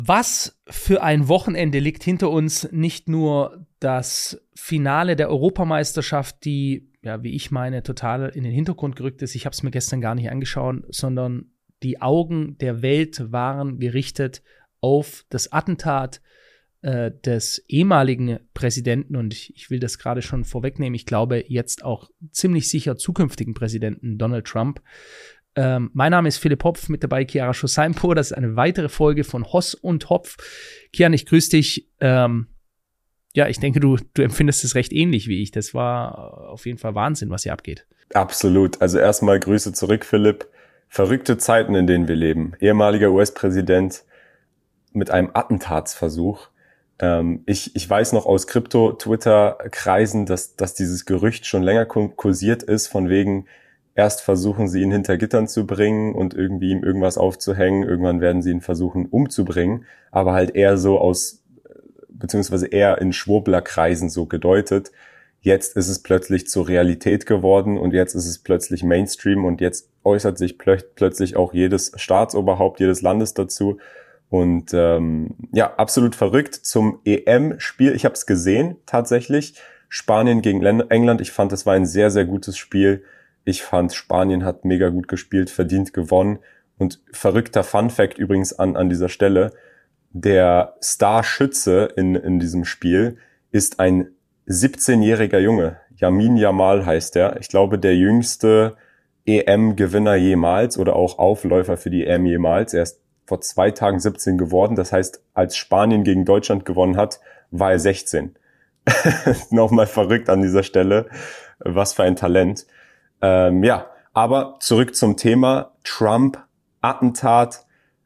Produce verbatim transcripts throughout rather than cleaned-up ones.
Was für ein Wochenende liegt hinter uns. Nicht nur das Finale der Europameisterschaft, die, ja, wie ich meine, total in den Hintergrund gerückt ist. Ich habe es mir gestern gar nicht angeschaut, sondern die Augen der Welt waren gerichtet auf das Attentat äh, des ehemaligen Präsidenten, und ich, ich will das gerade schon vorwegnehmen, ich glaube jetzt auch ziemlich sicher zukünftigen Präsidenten Donald Trump. Ähm, mein Name ist Philipp Hopf, mit dabei Chiara Schoseinpo. Das ist eine weitere Folge von Hoss und Hopf. Chiara, ich grüße dich. Ähm, ja, ich denke, du, du empfindest es recht ähnlich wie ich. Das war auf jeden Fall Wahnsinn, was hier abgeht. Absolut. Also erstmal Grüße zurück, Philipp. Verrückte Zeiten, in denen wir leben. Ehemaliger U S-Präsident mit einem Attentatsversuch. Ähm, ich, ich weiß noch aus Krypto-Twitter-Kreisen, dass, dass dieses Gerücht schon länger kursiert ist, von wegen, erst versuchen sie ihn hinter Gittern zu bringen und irgendwie ihm irgendwas aufzuhängen. Irgendwann werden sie ihn versuchen umzubringen. Aber halt eher so aus, beziehungsweise eher in Schwurblerkreisen so gedeutet. Jetzt ist es plötzlich zur Realität geworden und jetzt ist es plötzlich Mainstream und jetzt äußert sich plö- plötzlich auch jedes Staatsoberhaupt, jedes Landes dazu. Und ähm, ja, absolut verrückt zum E M-Spiel. Ich habe es gesehen, tatsächlich. Spanien gegen England. Ich fand, es war ein sehr, sehr gutes Spiel. Ich fand, Spanien hat mega gut gespielt, verdient gewonnen. Und verrückter Funfact übrigens an an dieser Stelle: Der Starschütze in in diesem Spiel ist ein siebzehnjähriger Junge. Yamin Yamal heißt er. Ich glaube, der jüngste E M-Gewinner jemals oder auch Aufläufer für die E M jemals. Er ist vor zwei Tagen siebzehn geworden. Das heißt, als Spanien gegen Deutschland gewonnen hat, war er sechzehn. Nochmal verrückt an dieser Stelle. Was für ein Talent. Ähm, ja, aber zurück zum Thema Trump, Attentat,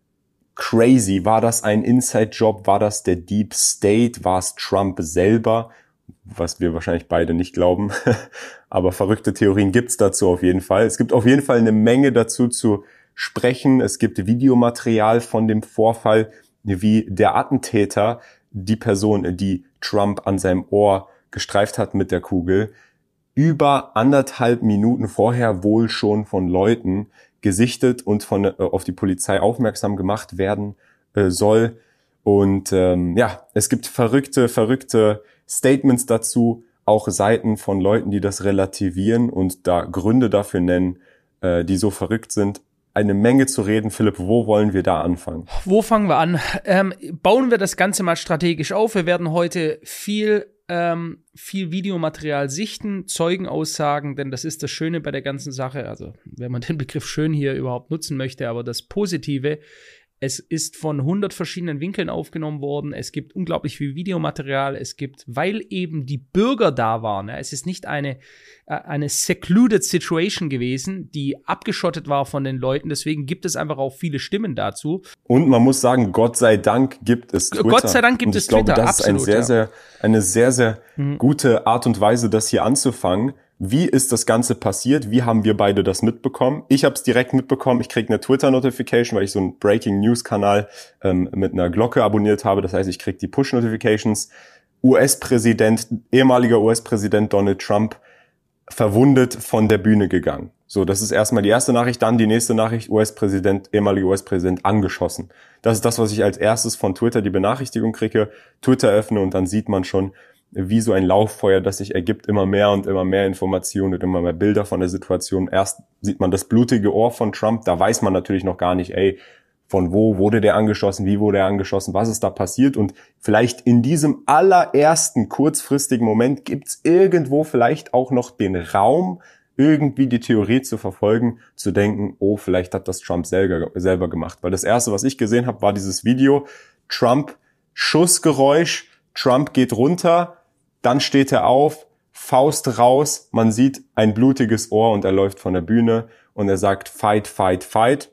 crazy. War das ein Inside-Job? War das der Deep State? War es Trump selber? Was wir wahrscheinlich beide nicht glauben. Aber verrückte Theorien gibt's dazu auf jeden Fall. Es gibt auf jeden Fall eine Menge dazu zu sprechen. Es gibt Videomaterial von dem Vorfall, wie der Attentäter die Person, die Trump an seinem Ohr gestreift hat mit der Kugel, über anderthalb Minuten vorher wohl schon von Leuten gesichtet und von äh, auf die Polizei aufmerksam gemacht werden äh, soll. Und ähm, ja, es gibt verrückte, verrückte Statements dazu, auch Seiten von Leuten, die das relativieren und da Gründe dafür nennen, äh, die so verrückt sind. Eine Menge zu reden. Philipp, wo wollen wir da anfangen? Wo fangen wir an? Ähm, bauen wir das Ganze mal strategisch auf. Wir werden heute viel Ähm, viel Videomaterial sichten, Zeugenaussagen, denn das ist das Schöne bei der ganzen Sache, also wenn man den Begriff schön hier überhaupt nutzen möchte, aber das Positive, es ist von hundert verschiedenen Winkeln aufgenommen worden, es gibt unglaublich viel Videomaterial, es gibt, weil eben die Bürger da waren, ja, es ist nicht eine, äh, eine secluded Situation gewesen, die abgeschottet war von den Leuten, deswegen gibt es einfach auch viele Stimmen dazu. Und man muss sagen, Gott sei Dank gibt es Twitter. Gott sei Dank gibt und ich es glaube, Twitter, das absolut, ist ein sehr, ja. sehr, eine sehr, sehr Mhm. gute Art und Weise, das hier anzufangen. Wie ist das Ganze passiert? Wie haben wir beide das mitbekommen? Ich habe es direkt mitbekommen. Ich kriege eine Twitter-Notification, weil ich so einen Breaking-News-Kanal ähm, mit einer Glocke abonniert habe. Das heißt, ich kriege die Push-Notifications. U S-Präsident, ehemaliger U S-Präsident Donald Trump, verwundet von der Bühne gegangen. So, das ist erstmal die erste Nachricht. Dann die nächste Nachricht: U S-Präsident, ehemaliger U S-Präsident angeschossen. Das ist das, was ich als erstes von Twitter die Benachrichtigung kriege. Twitter öffne und dann sieht man schon, wie so ein Lauffeuer, das sich ergibt, immer mehr und immer mehr Informationen und immer mehr Bilder von der Situation. Erst sieht man das blutige Ohr von Trump, da weiß man natürlich noch gar nicht, ey, von wo wurde der angeschossen, wie wurde er angeschossen, was ist da passiert, und vielleicht in diesem allerersten kurzfristigen Moment gibt's irgendwo vielleicht auch noch den Raum, irgendwie die Theorie zu verfolgen, zu denken, oh, vielleicht hat das Trump selber, selber gemacht. Weil das Erste, was ich gesehen habe, war dieses Video, Trump, Schussgeräusch, Trump geht runter, dann steht er auf, Faust raus, man sieht ein blutiges Ohr und er läuft von der Bühne und er sagt Fight, Fight, Fight.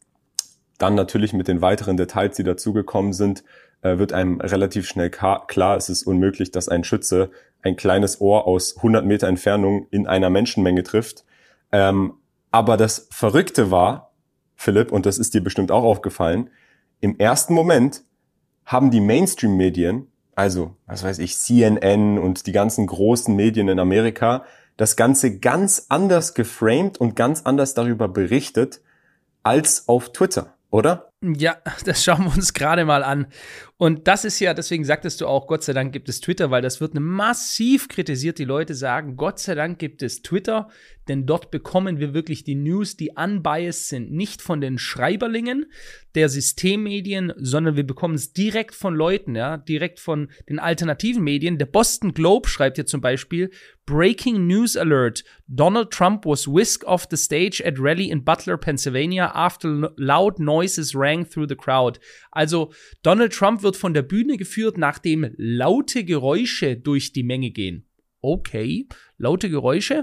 Dann natürlich mit den weiteren Details, die dazugekommen sind, wird einem relativ schnell klar, es ist unmöglich, dass ein Schütze ein kleines Ohr aus hundert Meter Entfernung in einer Menschenmenge trifft. Ähm, aber das Verrückte war, Philipp, und das ist dir bestimmt auch aufgefallen, im ersten Moment haben die Mainstream-Medien, also, was weiß ich, C N N und die ganzen großen Medien in Amerika, das Ganze ganz anders geframed und ganz anders darüber berichtet als auf Twitter, oder? Ja, das schauen wir uns gerade mal an. Und das ist ja, deswegen sagtest du auch, Gott sei Dank gibt es Twitter, weil das wird massiv kritisiert. Die Leute sagen, Gott sei Dank gibt es Twitter, denn dort bekommen wir wirklich die News, die unbiased sind. Nicht von den Schreiberlingen der Systemmedien, sondern wir bekommen es direkt von Leuten, ja, direkt von den alternativen Medien. Der Boston Globe schreibt hier zum Beispiel, Breaking News Alert. Donald Trump was whisked off the stage at rally in Butler, Pennsylvania after loud noises rang through the crowd. Also Donald Trump wird von der Bühne geführt, nachdem laute Geräusche durch die Menge gehen. Okay, laute Geräusche.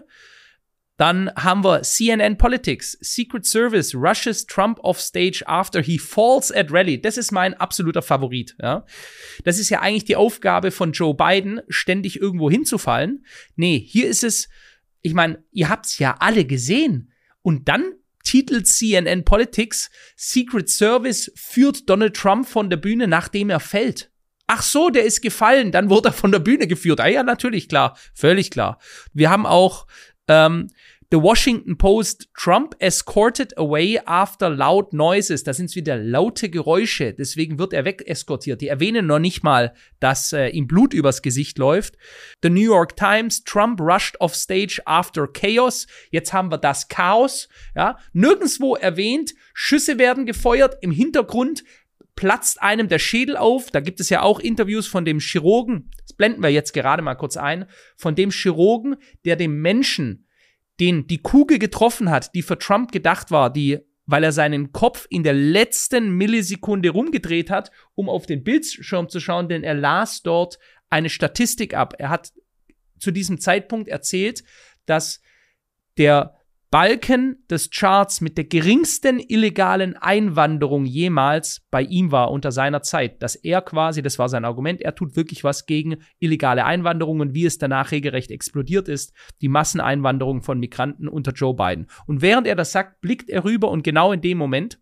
Dann haben wir C N N Politics. Secret Service rushes Trump off stage after he falls at rally. Das ist mein absoluter Favorit. Ja. Das ist ja eigentlich die Aufgabe von Joe Biden, ständig irgendwo hinzufallen. Nee, hier ist es, ich meine, ihr habt's ja alle gesehen. Und dann titelt C N N Politics, Secret Service führt Donald Trump von der Bühne, nachdem er fällt. Ach so, der ist gefallen, dann wurde er von der Bühne geführt. Ah ja, natürlich, klar, völlig klar. Wir haben auch ähm, The Washington Post, Trump escorted away after loud noises. Da sind es wieder laute Geräusche, deswegen wird er wegeskortiert. Die erwähnen noch nicht mal, dass äh, ihm Blut übers Gesicht läuft. The New York Times, Trump rushed off stage after chaos. Jetzt haben wir das Chaos. Ja, nirgendwo erwähnt, Schüsse werden gefeuert, im Hintergrund platzt einem der Schädel auf. Da gibt es ja auch Interviews von dem Chirurgen, das blenden wir jetzt gerade mal kurz ein, von dem Chirurgen, der dem Menschen, den die Kugel getroffen hat, die für Trump gedacht war, die, weil er seinen Kopf in der letzten Millisekunde rumgedreht hat, um auf den Bildschirm zu schauen, denn er las dort eine Statistik ab. Er hat zu diesem Zeitpunkt erzählt, dass der Balken des Charts mit der geringsten illegalen Einwanderung jemals bei ihm war unter seiner Zeit. Dass er quasi, das war sein Argument, er tut wirklich was gegen illegale Einwanderung und wie es danach regelrecht explodiert ist, die Masseneinwanderung von Migranten unter Joe Biden. Und während er das sagt, blickt er rüber und genau in dem Moment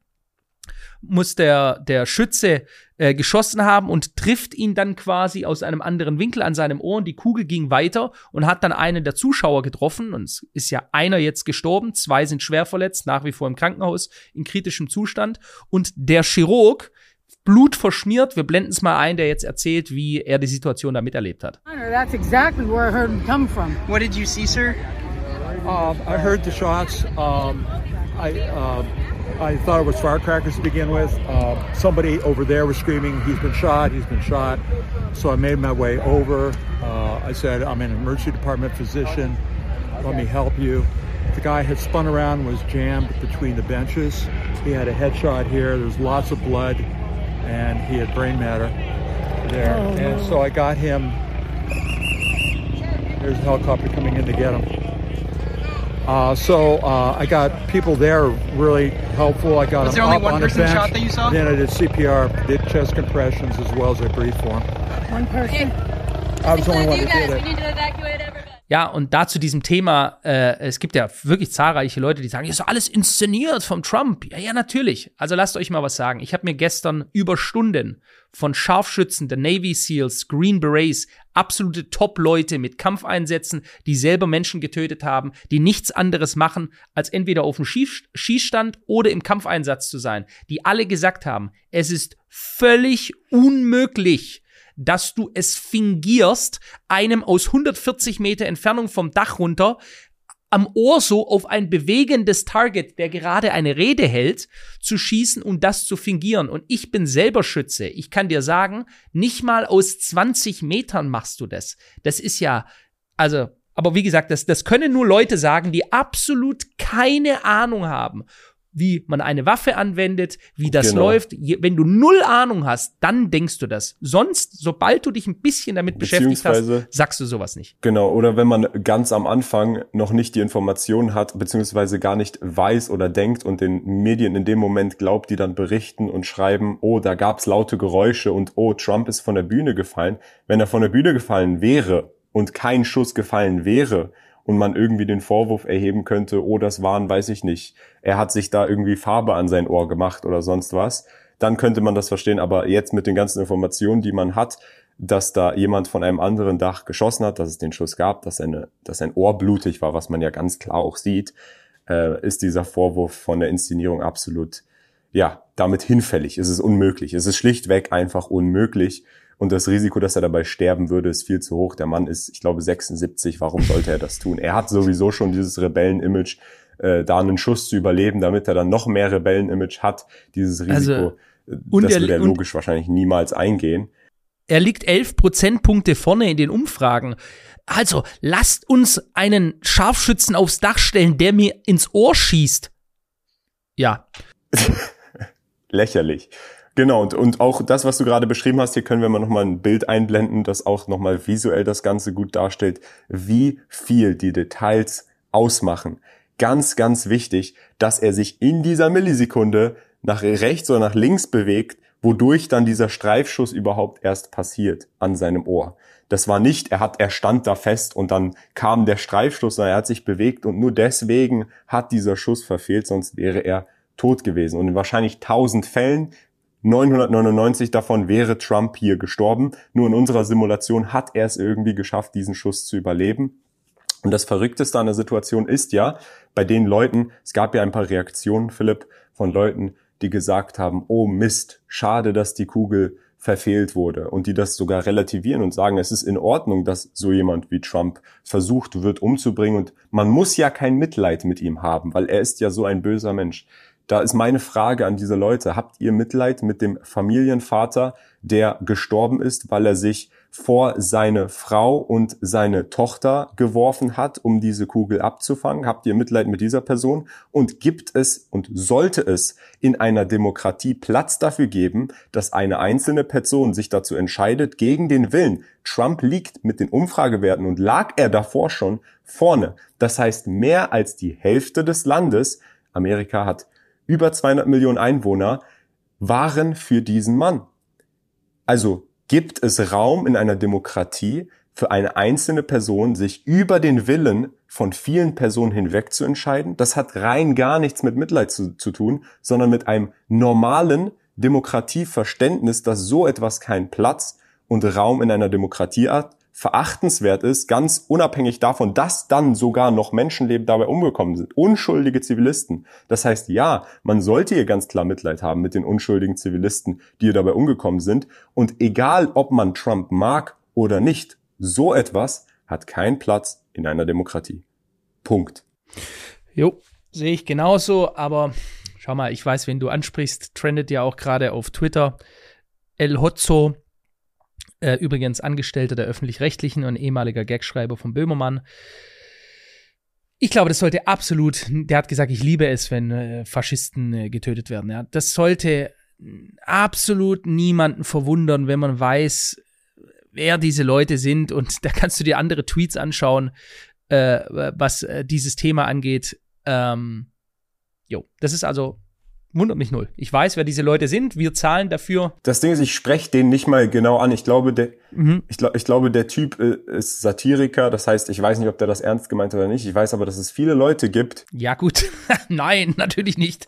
muss der, der Schütze äh, geschossen haben und trifft ihn dann quasi aus einem anderen Winkel an seinem Ohr und die Kugel ging weiter und hat dann einen der Zuschauer getroffen und es ist ja einer jetzt gestorben, zwei sind schwer verletzt, nach wie vor im Krankenhaus in kritischem Zustand und der Chirurg, Blut verschmiert, wir blenden es mal ein, der jetzt erzählt, wie er die Situation da miterlebt hat. That's exactly where I heard him come from. What did you see, sir? Um, I heard the shots. Um, I uh, I thought it was firecrackers to begin with. Uh, somebody over there was screaming, he's been shot, he's been shot. So I made my way over. Uh, I said, I'm an emergency department physician. Let me help you. The guy had spun around, was jammed between the benches. He had a headshot here. There was lots of blood, and he had brain matter there. Oh, and no. So I got him. There's a helicopter coming in to get him. Uh, so uh, I got people there really helpful. I got was him there only up one on the person bench. shot that you saw? Then I did C P R, did chest compressions as well as I breathed for him. One person. I was the only one who did it. Ja, und da zu diesem Thema, äh, es gibt ja wirklich zahlreiche Leute, die sagen, das ist alles inszeniert vom Trump. Ja, ja, natürlich. Also lasst euch mal was sagen. Ich habe mir gestern über Stunden von Scharfschützen, der Navy Seals, Green Berets, absolute Top-Leute mit Kampfeinsätzen, die selber Menschen getötet haben, die nichts anderes machen, als entweder auf dem Schieß- Schießstand oder im Kampfeinsatz zu sein, die alle gesagt haben, es ist völlig unmöglich, dass du es fingierst, einem aus hundertvierzig Meter Entfernung vom Dach runter am Ohr so auf ein bewegendes Target, der gerade eine Rede hält, zu schießen und das zu fingieren. Und ich bin selber Schütze. Ich kann dir sagen, nicht mal aus zwanzig Metern machst du das. Das ist ja, also, aber wie gesagt, das, das können nur Leute sagen, die absolut keine Ahnung haben, wie man eine Waffe anwendet, wie das genau läuft. Je, wenn du null Ahnung hast, dann denkst du das. Sonst, sobald du dich ein bisschen damit beschäftigt hast, sagst du sowas nicht. Genau, oder wenn man ganz am Anfang noch nicht die Informationen hat, beziehungsweise gar nicht weiß oder denkt und den Medien in dem Moment glaubt, die dann berichten und schreiben, oh, da gab's laute Geräusche und oh, Trump ist von der Bühne gefallen. Wenn er von der Bühne gefallen wäre und kein Schuss gefallen wäre, und man irgendwie den Vorwurf erheben könnte, oh, das waren, weiß ich nicht, er hat sich da irgendwie Farbe an sein Ohr gemacht oder sonst was, dann könnte man das verstehen. Aber jetzt mit den ganzen Informationen, die man hat, dass da jemand von einem anderen Dach geschossen hat, dass es den Schuss gab, dass, eine, dass ein Ohr blutig war, was man ja ganz klar auch sieht, äh, ist dieser Vorwurf von der Inszenierung absolut ja, damit hinfällig. Es ist unmöglich. Es ist schlichtweg einfach unmöglich. Und das Risiko, dass er dabei sterben würde, ist viel zu hoch. Der Mann ist, ich glaube, sechsundsiebzig. Warum sollte er das tun? Er hat sowieso schon dieses Rebellen-Image, äh, da einen Schuss zu überleben, damit er dann noch mehr Rebellen-Image hat. Dieses Risiko, also, das er, würde er logisch wahrscheinlich niemals eingehen. Er liegt elf Prozentpunkte vorne in den Umfragen. Also, lasst uns einen Scharfschützen aufs Dach stellen, der mir ins Ohr schießt. Ja. Lächerlich. Genau, und, und auch das, was du gerade beschrieben hast, hier können wir mal nochmal ein Bild einblenden, das auch nochmal visuell das Ganze gut darstellt, wie viel die Details ausmachen. Ganz, ganz wichtig, dass er sich in dieser Millisekunde nach rechts oder nach links bewegt, wodurch dann dieser Streifschuss überhaupt erst passiert an seinem Ohr. Das war nicht, er hat, er stand da fest und dann kam der Streifschuss, sondern er hat sich bewegt und nur deswegen hat dieser Schuss verfehlt, sonst wäre er tot gewesen. Und in wahrscheinlich tausend Fällen, neunhundertneunundneunzig davon wäre Trump hier gestorben. Nur in unserer Simulation hat er es irgendwie geschafft, diesen Schuss zu überleben. Und das Verrückteste an der Situation ist ja, bei den Leuten, es gab ja ein paar Reaktionen, Philipp, von Leuten, die gesagt haben, oh Mist, schade, dass die Kugel verfehlt wurde. Und die das sogar relativieren und sagen, es ist in Ordnung, dass so jemand wie Trump versucht wird umzubringen. Und man muss ja kein Mitleid mit ihm haben, weil er ist ja so ein böser Mensch. Da ist meine Frage an diese Leute. Habt ihr Mitleid mit dem Familienvater, der gestorben ist, weil er sich vor seine Frau und seine Tochter geworfen hat, um diese Kugel abzufangen? Habt ihr Mitleid mit dieser Person? Und gibt es und sollte es in einer Demokratie Platz dafür geben, dass eine einzelne Person sich dazu entscheidet, gegen den Willen? Trump liegt mit den Umfragewerten und lag er davor schon vorne. Das heißt, mehr als die Hälfte des Landes, Amerika hat über zweihundert Millionen Einwohner, waren für diesen Mann. Also gibt es Raum in einer Demokratie für eine einzelne Person, sich über den Willen von vielen Personen hinweg zu entscheiden? Das hat rein gar nichts mit Mitleid zu, zu tun, sondern mit einem normalen Demokratieverständnis, dass so etwas keinen Platz und Raum in einer Demokratie hat, verachtenswert ist, ganz unabhängig davon, dass dann sogar noch Menschenleben dabei umgekommen sind. Unschuldige Zivilisten. Das heißt, ja, man sollte hier ganz klar Mitleid haben mit den unschuldigen Zivilisten, die hier dabei umgekommen sind. Und egal, ob man Trump mag oder nicht, so etwas hat keinen Platz in einer Demokratie. Punkt. Jo, sehe ich genauso, aber schau mal, ich weiß, wen du ansprichst, trendet ja auch gerade auf Twitter. El Hotzo, Äh, übrigens Angestellter der Öffentlich-Rechtlichen und ehemaliger Gagschreiber von Böhmermann. Ich glaube, das sollte absolut, der hat gesagt, ich liebe es, wenn äh, Faschisten äh, getötet werden. Ja. Das sollte absolut niemanden verwundern, wenn man weiß, wer diese Leute sind. Und da kannst du dir andere Tweets anschauen, äh, was äh, dieses Thema angeht. Ähm, jo, das ist also wundert mich null. Ich weiß, wer diese Leute sind. Wir zahlen dafür. Das Ding ist, ich spreche den nicht mal genau an. Ich glaube, der, mhm. ich, glaub, ich glaube, der Typ ist Satiriker. Das heißt, ich weiß nicht, ob der das ernst gemeint hat oder nicht. Ich weiß aber, dass es viele Leute gibt. Ja, gut. Nein, natürlich nicht.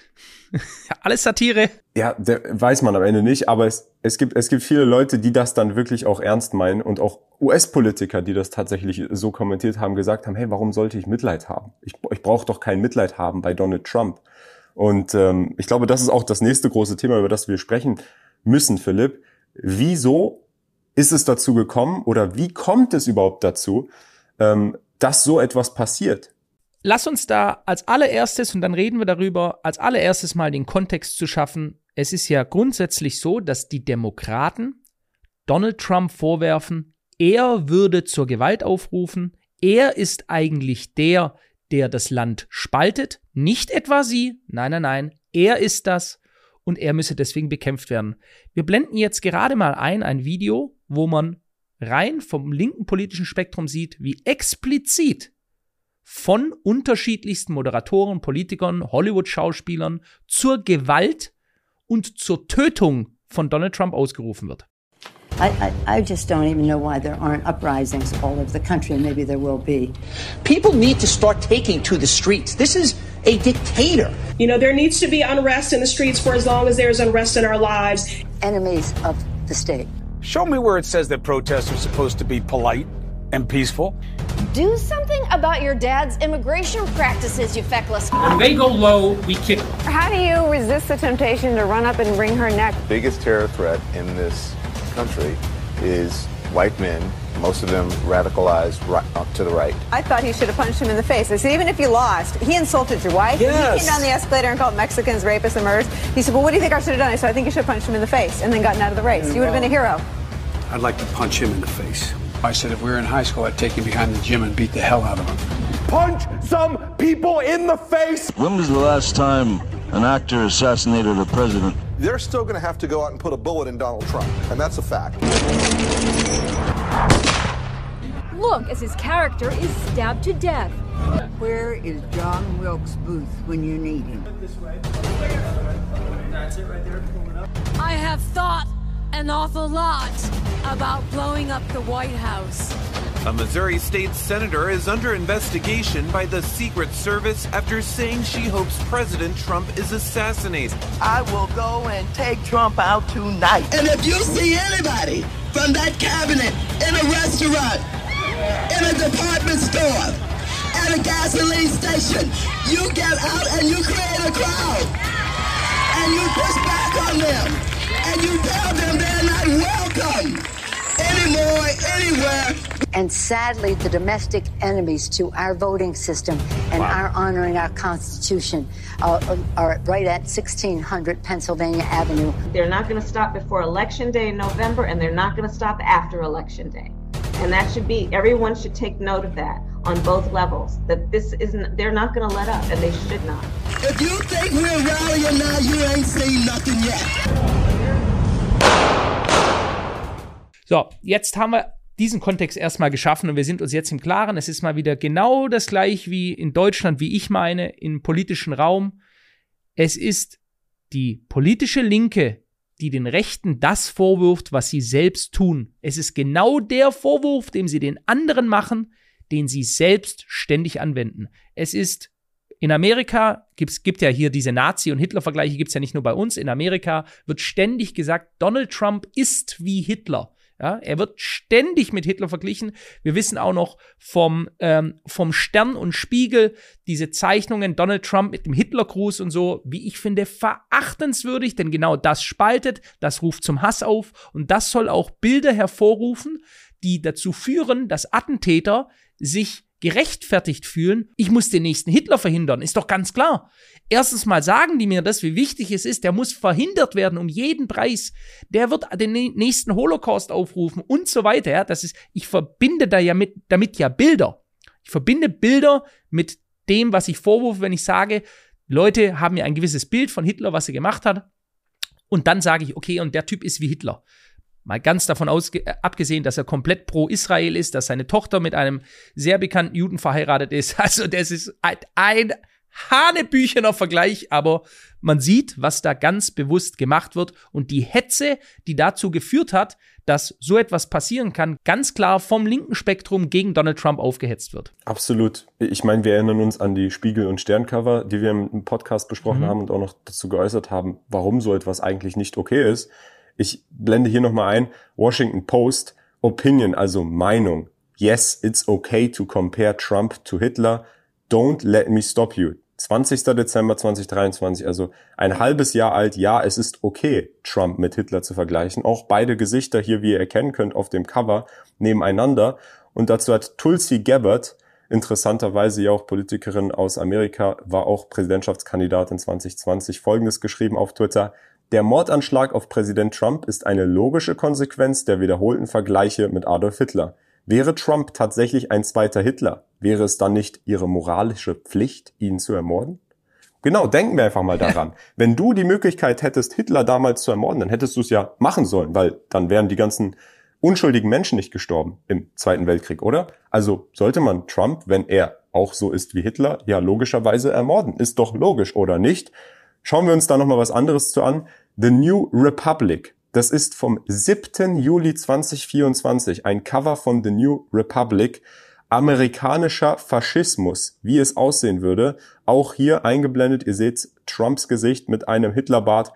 Alles Satire. Ja, der, weiß man am Ende nicht. Aber es, es gibt, es gibt viele Leute, die das dann wirklich auch ernst meinen. Und auch U S-Politiker, die das tatsächlich so kommentiert haben, gesagt haben, hey, warum sollte ich Mitleid haben? Ich, ich brauche doch kein Mitleid haben bei Donald Trump. Und ähm, ich glaube, das ist auch das nächste große Thema, über das wir sprechen müssen, Philipp. Wieso ist es dazu gekommen oder wie kommt es überhaupt dazu, ähm, dass so etwas passiert? Lass uns da als allererstes, und dann reden wir darüber, als allererstes mal den Kontext zu schaffen. Es ist ja grundsätzlich so, dass die Demokraten Donald Trump vorwerfen, er würde zur Gewalt aufrufen, er ist eigentlich der, der das Land spaltet, nicht etwa sie, nein, nein, nein, er ist das und er müsse deswegen bekämpft werden. Wir blenden jetzt gerade mal ein, ein Video, wo man rein vom linken politischen Spektrum sieht, wie explizit von unterschiedlichsten Moderatoren, Politikern, Hollywood-Schauspielern zur Gewalt und zur Tötung von Donald Trump ausgerufen wird. I, I, I just don't even know why there aren't uprisings all over the country, and maybe there will be. People need to start taking to the streets. This is a dictator. You know, there needs to be unrest in the streets for as long as there's unrest in our lives. Enemies of the state. Show me where it says that protests are supposed to be polite and peaceful. Do something about your dad's immigration practices, you feckless. When they go low, we kick them. How do you resist the temptation to run up and wring her neck? The biggest terror threat in this country is white men, most of them radicalized right, up to the right. I thought he should have punched him in the face. I said, even if you lost, he insulted your wife. Yes. He came down the escalator and called Mexicans rapists and murderers. He said, well, what do you think I should have done? I said, I think you should have punched him in the face and then gotten out of the race. You would have been a hero. I'd like to punch him in the face. I said if we were in high school, I'd take him behind the gym and beat the hell out of him. Punch some people in the face! When was the last time an actor assassinated a president? They're still going to have to go out and put a bullet in Donald Trump, and that's a fact. Look as his character is stabbed to death. Where is John Wilkes Booth when you need him? That's it right there. Pull it up. I have thought an awful lot about blowing up the White House. A Missouri state senator is under investigation by the Secret Service after saying she hopes President Trump is assassinated. I will go and take Trump out tonight. And if you see anybody from that cabinet in a restaurant, in a department store, at a gasoline station, you get out and you create a crowd. And you push back on them. And you tell them they're not welcome anymore, anywhere. And sadly, the domestic enemies to our voting system and wow. our honoring our Constitution uh, are right at sixteen hundred Pennsylvania Avenue. They're not going to stop before Election Day in November, and they're not going to stop after Election Day. And that should be, everyone should take note of that on both levels, that this isn't, they're not going to let up, and they should not. If you think we're rallying now, you ain't seen nothing yet. So, jetzt haben wir diesen Kontext erstmal geschaffen und wir sind uns jetzt im Klaren, es ist mal wieder genau das gleiche wie in Deutschland, wie ich meine, im politischen Raum. Es ist die politische Linke, die den Rechten das vorwirft, was sie selbst tun. Es ist genau der Vorwurf, den sie den anderen machen, den sie selbst ständig anwenden. Es ist in Amerika, gibt's, gibt ja hier diese Nazi- und Hitler-Vergleiche, gibt es ja nicht nur bei uns. In Amerika wird ständig gesagt, Donald Trump ist wie Hitler. Ja, er wird ständig mit Hitler verglichen. Wir wissen auch noch vom, ähm, vom Stern und Spiegel diese Zeichnungen, Donald Trump mit dem Hitlergruß und so, wie ich finde, verachtenswürdig, denn genau das spaltet, das ruft zum Hass auf und das soll auch Bilder hervorrufen, die dazu führen, dass Attentäter sich gerechtfertigt fühlen, ich muss den nächsten Hitler verhindern, ist doch ganz klar. Erstens mal sagen die mir das, wie wichtig es ist, der muss verhindert werden um jeden Preis. Der wird den nächsten Holocaust aufrufen und so weiter. Ja, das ist, ich verbinde da ja mit, damit ja Bilder. Ich verbinde Bilder mit dem, was ich vorwurfe, wenn ich sage, Leute haben ja ein gewisses Bild von Hitler, was er gemacht hat. Und dann sage ich, okay, und der Typ ist wie Hitler. Mal ganz davon ausge- abgesehen, dass er komplett pro Israel ist, dass seine Tochter mit einem sehr bekannten Juden verheiratet ist. Also das ist ein, ein hanebüchener Vergleich, aber man sieht, was da ganz bewusst gemacht wird und die Hetze, die dazu geführt hat, dass so etwas passieren kann, ganz klar vom linken Spektrum gegen Donald Trump aufgehetzt wird. Absolut. Ich meine, wir erinnern uns an die Spiegel- und Sterncover, die wir im Podcast besprochen mhm. haben und auch noch dazu geäußert haben, warum so etwas eigentlich nicht okay ist. Ich blende hier nochmal ein, Washington Post, Opinion, also Meinung. Yes, it's okay to compare Trump to Hitler. Don't let me stop you. zwanzigster Dezember zweitausenddreiundzwanzig, also ein halbes Jahr alt. Ja, es ist okay, Trump mit Hitler zu vergleichen. Auch beide Gesichter hier, wie ihr erkennen könnt, auf dem Cover nebeneinander. Und dazu hat Tulsi Gabbard, interessanterweise ja auch Politikerin aus Amerika, war auch Präsidentschaftskandidatin zwanzig zwanzig, Folgendes geschrieben auf Twitter. Der Mordanschlag auf Präsident Trump ist eine logische Konsequenz der wiederholten Vergleiche mit Adolf Hitler. Wäre Trump tatsächlich ein zweiter Hitler, wäre es dann nicht ihre moralische Pflicht, ihn zu ermorden? Genau, denken wir einfach mal daran. Wenn du die Möglichkeit hättest, Hitler damals zu ermorden, dann hättest du es ja machen sollen, weil dann wären die ganzen unschuldigen Menschen nicht gestorben im Zweiten Weltkrieg, oder? Also sollte man Trump, wenn er auch so ist wie Hitler, ja logischerweise ermorden. Ist doch logisch, oder nicht? Schauen wir uns da nochmal was anderes zu an. The New Republic. Das ist vom siebten Juli zweitausendvierundzwanzig. Ein Cover von The New Republic. Amerikanischer Faschismus. Wie es aussehen würde. Auch hier eingeblendet. Ihr seht Trumps Gesicht mit einem Hitlerbart.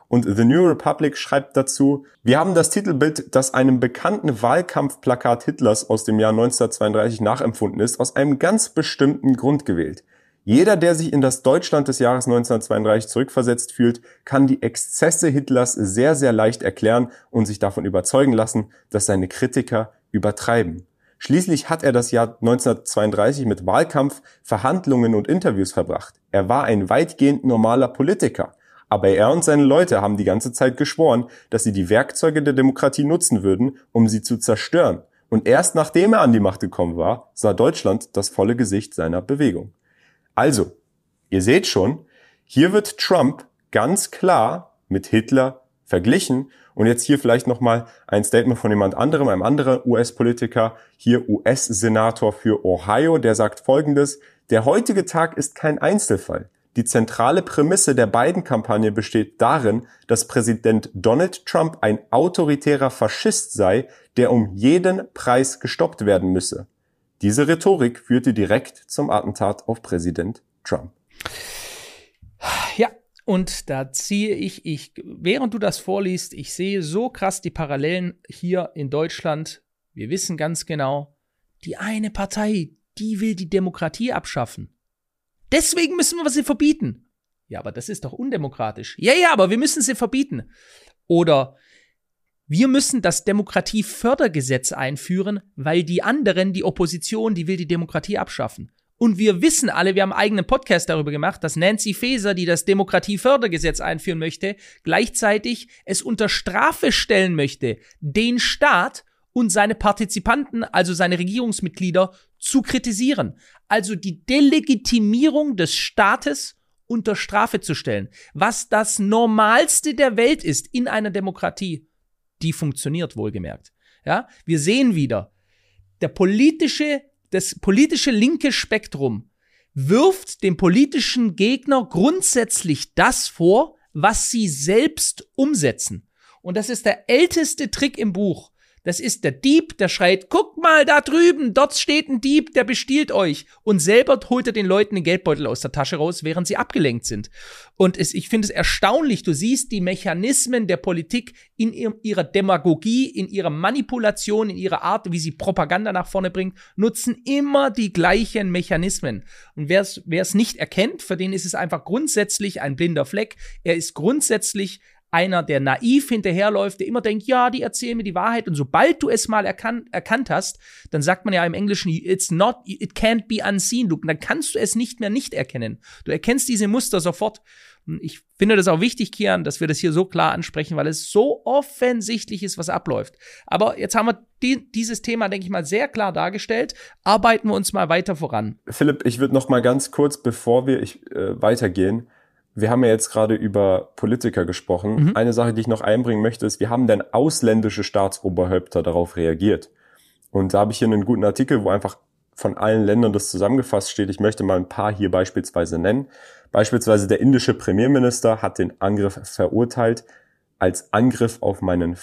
Und The New Republic schreibt dazu, wir haben das Titelbild, das einem bekannten Wahlkampfplakat Hitlers aus dem Jahr neunzehnhundertzweiunddreißig nachempfunden ist, aus einem ganz bestimmten Grund gewählt. Jeder, der sich in das Deutschland des Jahres neunzehnhundertzweiunddreißig zurückversetzt fühlt, kann die Exzesse Hitlers sehr, sehr leicht erklären und sich davon überzeugen lassen, dass seine Kritiker übertreiben. Schließlich hat er das Jahr neunzehnhundertzweiunddreißig mit Wahlkampf, Verhandlungen und Interviews verbracht. Er war ein weitgehend normaler Politiker. Aber er und seine Leute haben die ganze Zeit geschworen, dass sie die Werkzeuge der Demokratie nutzen würden, um sie zu zerstören. Und erst nachdem er an die Macht gekommen war, sah Deutschland das volle Gesicht seiner Bewegung. Also, ihr seht schon, hier wird Trump ganz klar mit Hitler verglichen. Und jetzt hier vielleicht nochmal ein Statement von jemand anderem, einem anderen U S-Politiker, hier U S-Senator für Ohio, der sagt Folgendes: Der heutige Tag ist kein Einzelfall. Die zentrale Prämisse der Biden-Kampagne besteht darin, dass Präsident Donald Trump ein autoritärer Faschist sei, der um jeden Preis gestoppt werden müsse. Diese Rhetorik führte direkt zum Attentat auf Präsident Trump. Ja, und da ziehe ich, ich, während du das vorliest, ich sehe so krass die Parallelen hier in Deutschland. Wir wissen ganz genau, die eine Partei, die will die Demokratie abschaffen. Deswegen müssen wir sie verbieten. Ja, aber das ist doch undemokratisch. Ja, ja, aber wir müssen sie verbieten. Oder wir müssen das Demokratiefördergesetz einführen, weil die anderen, die Opposition, die will die Demokratie abschaffen. Und wir wissen alle, wir haben einen eigenen Podcast darüber gemacht, dass Nancy Faeser, die das Demokratiefördergesetz einführen möchte, gleichzeitig es unter Strafe stellen möchte, den Staat und seine Partizipanten, also seine Regierungsmitglieder, zu kritisieren. Also die Delegitimierung des Staates unter Strafe zu stellen. Was das Normalste der Welt ist in einer Demokratie. Die funktioniert, wohlgemerkt. Ja, wir sehen wieder, der politische, das politische linke Spektrum wirft dem politischen Gegner grundsätzlich das vor, was sie selbst umsetzen. Und das ist der älteste Trick im Buch. Das ist der Dieb, der schreit, guck mal da drüben, dort steht ein Dieb, der bestiehlt euch. Und selber holt er den Leuten den Geldbeutel aus der Tasche raus, während sie abgelenkt sind. Und es, ich finde es erstaunlich, du siehst die Mechanismen der Politik in ihrer Demagogie, in ihrer Manipulation, in ihrer Art, wie sie Propaganda nach vorne bringt, nutzen immer die gleichen Mechanismen. Und wer es nicht erkennt, für den ist es einfach grundsätzlich ein blinder Fleck. Er ist grundsätzlich einer, der naiv hinterherläuft, der immer denkt, ja, die erzählen mir die Wahrheit. Und sobald du es mal erkan- erkannt hast, dann sagt man ja im Englischen, it's not, it can't be unseen. Du, dann kannst du es nicht mehr nicht erkennen. Du erkennst diese Muster sofort. Und ich finde das auch wichtig, Kian, dass wir das hier so klar ansprechen, weil es so offensichtlich ist, was abläuft. Aber jetzt haben wir die, dieses Thema, denke ich mal, sehr klar dargestellt. Arbeiten wir uns mal weiter voran. Philipp, ich würde noch mal ganz kurz, bevor wir ich, äh, weitergehen, wir haben ja jetzt gerade über Politiker gesprochen. Mhm. Eine Sache, die ich noch einbringen möchte, ist, wie haben denn ausländische Staatsoberhäupter darauf reagiert? Und da habe ich hier einen guten Artikel, wo einfach von allen Ländern das zusammengefasst steht. Ich möchte mal ein paar hier beispielsweise nennen. Beispielsweise der indische Premierminister hat den Angriff verurteilt als Angriff auf meinen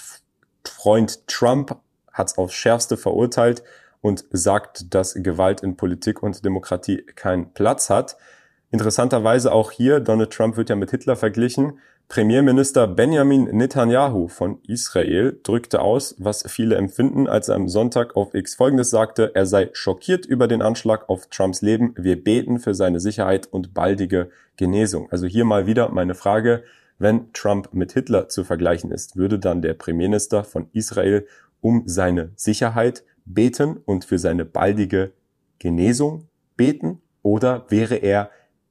Freund Trump, hat es aufs Schärfste verurteilt und sagt, dass Gewalt in Politik und Demokratie keinen Platz hat. Interessanterweise auch hier, Donald Trump wird ja mit Hitler verglichen. Premierminister Benjamin Netanyahu von Israel drückte aus, was viele empfinden, als er am Sonntag auf X Folgendes sagte: Er sei schockiert über den Anschlag auf Trumps Leben. Wir beten für seine Sicherheit und baldige Genesung. Also hier mal wieder meine Frage: Wenn Trump mit Hitler zu vergleichen ist, würde dann der Premierminister von Israel um seine Sicherheit beten und für seine baldige Genesung beten? Oder wäre er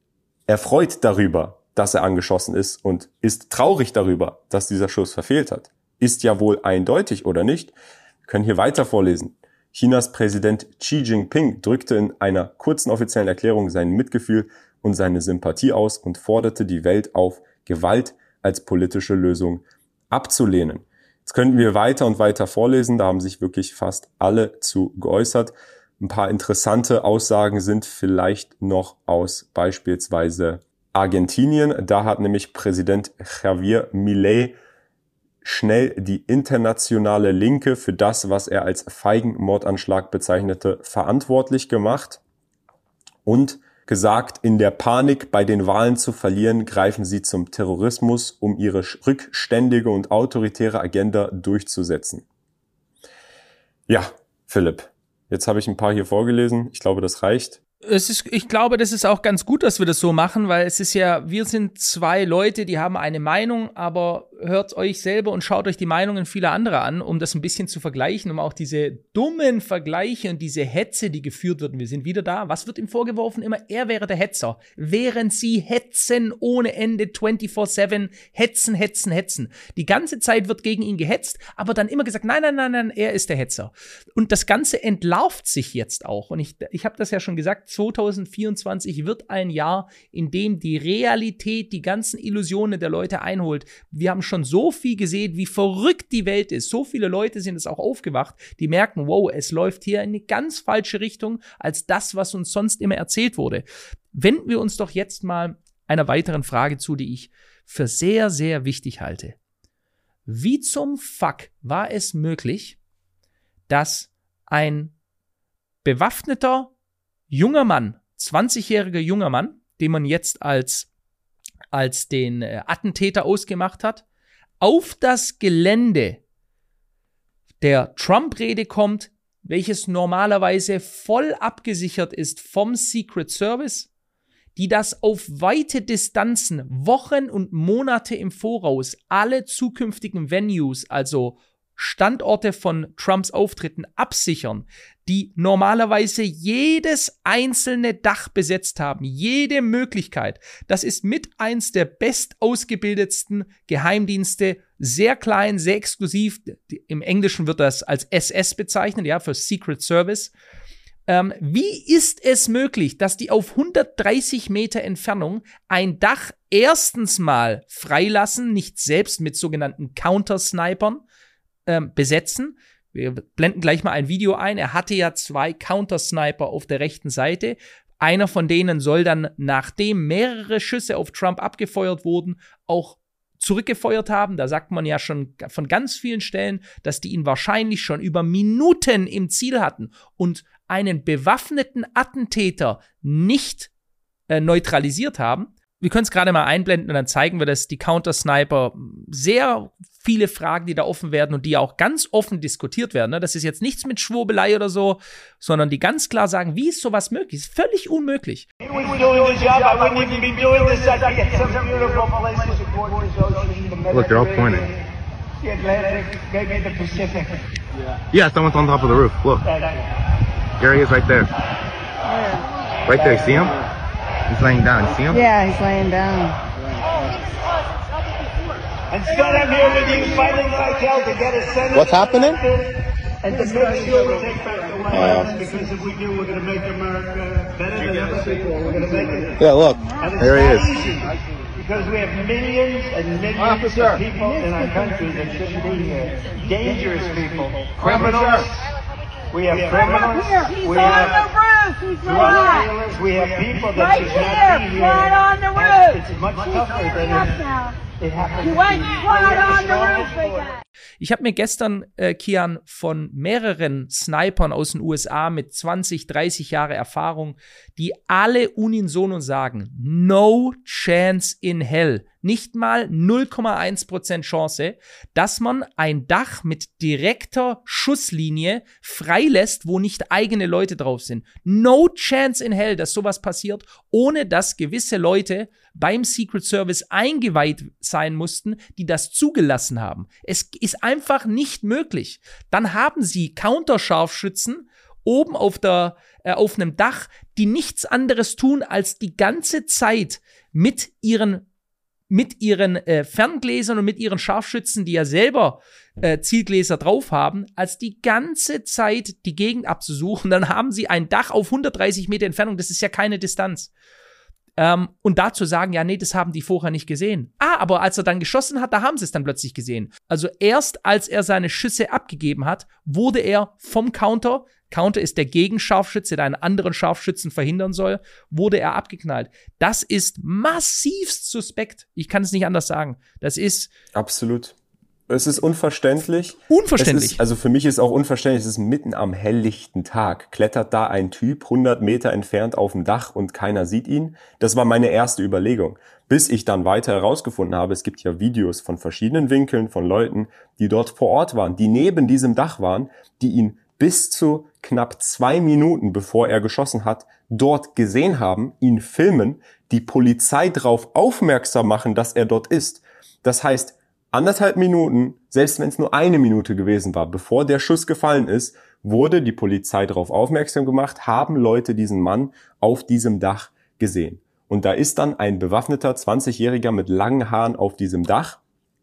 erfreut darüber, dass er angeschossen ist und ist traurig darüber, dass dieser Schuss verfehlt hat? Ist ja wohl eindeutig, oder nicht? Wir können hier weiter vorlesen. Chinas Präsident Xi Jinping drückte in einer kurzen offiziellen Erklärung sein Mitgefühl und seine Sympathie aus und forderte die Welt auf, Gewalt als politische Lösung abzulehnen. Jetzt könnten wir weiter und weiter vorlesen, da haben sich wirklich fast alle zu geäußert. Ein paar interessante Aussagen sind vielleicht noch aus beispielsweise Argentinien. Da hat nämlich Präsident Javier Milei schnell die internationale Linke für das, was er als feigen Mordanschlag bezeichnete, verantwortlich gemacht. Und gesagt, in der Panik, bei den Wahlen zu verlieren, greifen sie zum Terrorismus, um ihre rückständige und autoritäre Agenda durchzusetzen. Ja, Philipp, jetzt habe ich ein paar hier vorgelesen. Ich glaube, das reicht. Es ist, ich glaube, das ist auch ganz gut, dass wir das so machen, weil es ist ja, wir sind zwei Leute, die haben eine Meinung, aber hört euch selber und schaut euch die Meinungen vieler anderer an, um das ein bisschen zu vergleichen, um auch diese dummen Vergleiche und diese Hetze, die geführt wird. Und wir sind wieder da. Was wird ihm vorgeworfen? Immer, er wäre der Hetzer. Während sie hetzen ohne Ende, vierundzwanzig sieben, hetzen, hetzen, hetzen. Die ganze Zeit wird gegen ihn gehetzt, aber dann immer gesagt, nein, nein, nein, nein, er ist der Hetzer. Und das Ganze entlarvt sich jetzt auch. Und ich, ich habe das ja schon gesagt, zwanzig vierundzwanzig wird ein Jahr, in dem die Realität die ganzen Illusionen der Leute einholt. Wir haben schon so viel gesehen, wie verrückt die Welt ist. So viele Leute sind es auch aufgewacht, die merken, wow, es läuft hier in eine ganz falsche Richtung als das, was uns sonst immer erzählt wurde. Wenden wir uns doch jetzt mal einer weiteren Frage zu, die ich für sehr, sehr wichtig halte. Wie zum Fuck war es möglich, dass ein bewaffneter junger Mann, zwanzigjähriger junger Mann, den man jetzt als, als den äh, Attentäter ausgemacht hat, auf das Gelände der Trump-Rede kommt, welches normalerweise voll abgesichert ist vom Secret Service, die das auf weite Distanzen, Wochen und Monate im Voraus, alle zukünftigen Venues, also Standorte von Trumps Auftritten absichern, die normalerweise jedes einzelne Dach besetzt haben, jede Möglichkeit. Das ist mit eins der bestausgebildetsten Geheimdienste, sehr klein, sehr exklusiv. Im Englischen wird das als S S bezeichnet, ja, für Secret Service. Ähm, wie ist es möglich, dass die auf hundertdreißig Meter Entfernung ein Dach erstens mal freilassen, nicht selbst mit sogenannten Counter-Snipern, Ähm, besetzen. Wir blenden gleich mal ein Video ein. Er hatte ja zwei Counter-Sniper auf der rechten Seite. Einer von denen soll dann, nachdem mehrere Schüsse auf Trump abgefeuert wurden, auch zurückgefeuert haben. Da sagt man ja schon von ganz vielen Stellen, dass die ihn wahrscheinlich schon über Minuten im Ziel hatten und einen bewaffneten Attentäter nicht äh, neutralisiert haben. Wir können es gerade mal einblenden und dann zeigen wir, dass die Counter-Sniper sehr viele Fragen, die da offen werden und die auch ganz offen diskutiert werden. Ne? Das ist jetzt nichts mit Schwurbelei oder so, sondern die ganz klar sagen, wie ist sowas möglich? Ist völlig unmöglich. Look, they're all pointing. Yeah, someone's on top of the roof. Look. There he is right there. Right there, see him? He's laying down. You see him? Yeah, he's laying down. And son, I'm here with you fighting like hell to get a Senate. What's happening? And to make sure we take back the White House, because if we do, we're going to make America better than ever before. We're going to make it. Yeah, look. There he is. Easy, because we have millions and millions Officer. of people in our country that shouldn't be here. Dangerous people. Criminals. We have criminals. He's we on have the roof. He's drug right. dealers. We have people that Right should here, not be here. right on the roof. It's much He's tougher standing than up now. it happens. He went right on the roof again. Ich habe mir gestern, äh, Kian, von mehreren Snipern aus den U S A mit zwanzig, dreißig Jahre Erfahrung, die alle unisono sagen, no chance in hell. Nicht mal null Komma eins Prozent Chance, dass man ein Dach mit direkter Schusslinie freilässt, wo nicht eigene Leute drauf sind. No chance in hell, dass sowas passiert, ohne dass gewisse Leute beim Secret Service eingeweiht sein mussten, die das zugelassen haben. Es ist einfach nicht möglich. Dann haben sie Counterscharfschützen oben auf der, äh, auf einem Dach, die nichts anderes tun, als die ganze Zeit mit ihren mit ihren äh, Ferngläsern und mit ihren Scharfschützen, die ja selber äh, Zielgläser drauf haben, als die ganze Zeit die Gegend abzusuchen. Dann haben sie ein Dach auf hundertdreißig Meter Entfernung, das ist ja keine Distanz. Ähm, und dazu sagen, ja, nee, das haben die vorher nicht gesehen. Ah, aber als er dann geschossen hat, da haben sie es dann plötzlich gesehen. Also erst als er seine Schüsse abgegeben hat, wurde er vom Counter, Counter ist der Gegenscharfschütze, der einen anderen Scharfschützen verhindern soll, wurde er abgeknallt. Das ist massivst suspekt. Ich kann es nicht anders sagen. Das ist absolut. Es ist unverständlich. Unverständlich. Es ist, also für mich ist auch unverständlich, es ist mitten am helllichten Tag. Klettert da ein Typ hundert Meter entfernt auf dem Dach und keiner sieht ihn? Das war meine erste Überlegung. Bis ich dann weiter herausgefunden habe, es gibt ja Videos von verschiedenen Winkeln von Leuten, die dort vor Ort waren, die neben diesem Dach waren, die ihn bis zu knapp zwei Minuten, bevor er geschossen hat, dort gesehen haben, ihn filmen, die Polizei darauf aufmerksam machen, dass er dort ist. Das heißt, anderthalb Minuten, selbst wenn es nur eine Minute gewesen war, bevor der Schuss gefallen ist, wurde die Polizei darauf aufmerksam gemacht, haben Leute diesen Mann auf diesem Dach gesehen. Und da ist dann ein bewaffneter zwanzigjähriger mit langen Haaren auf diesem Dach,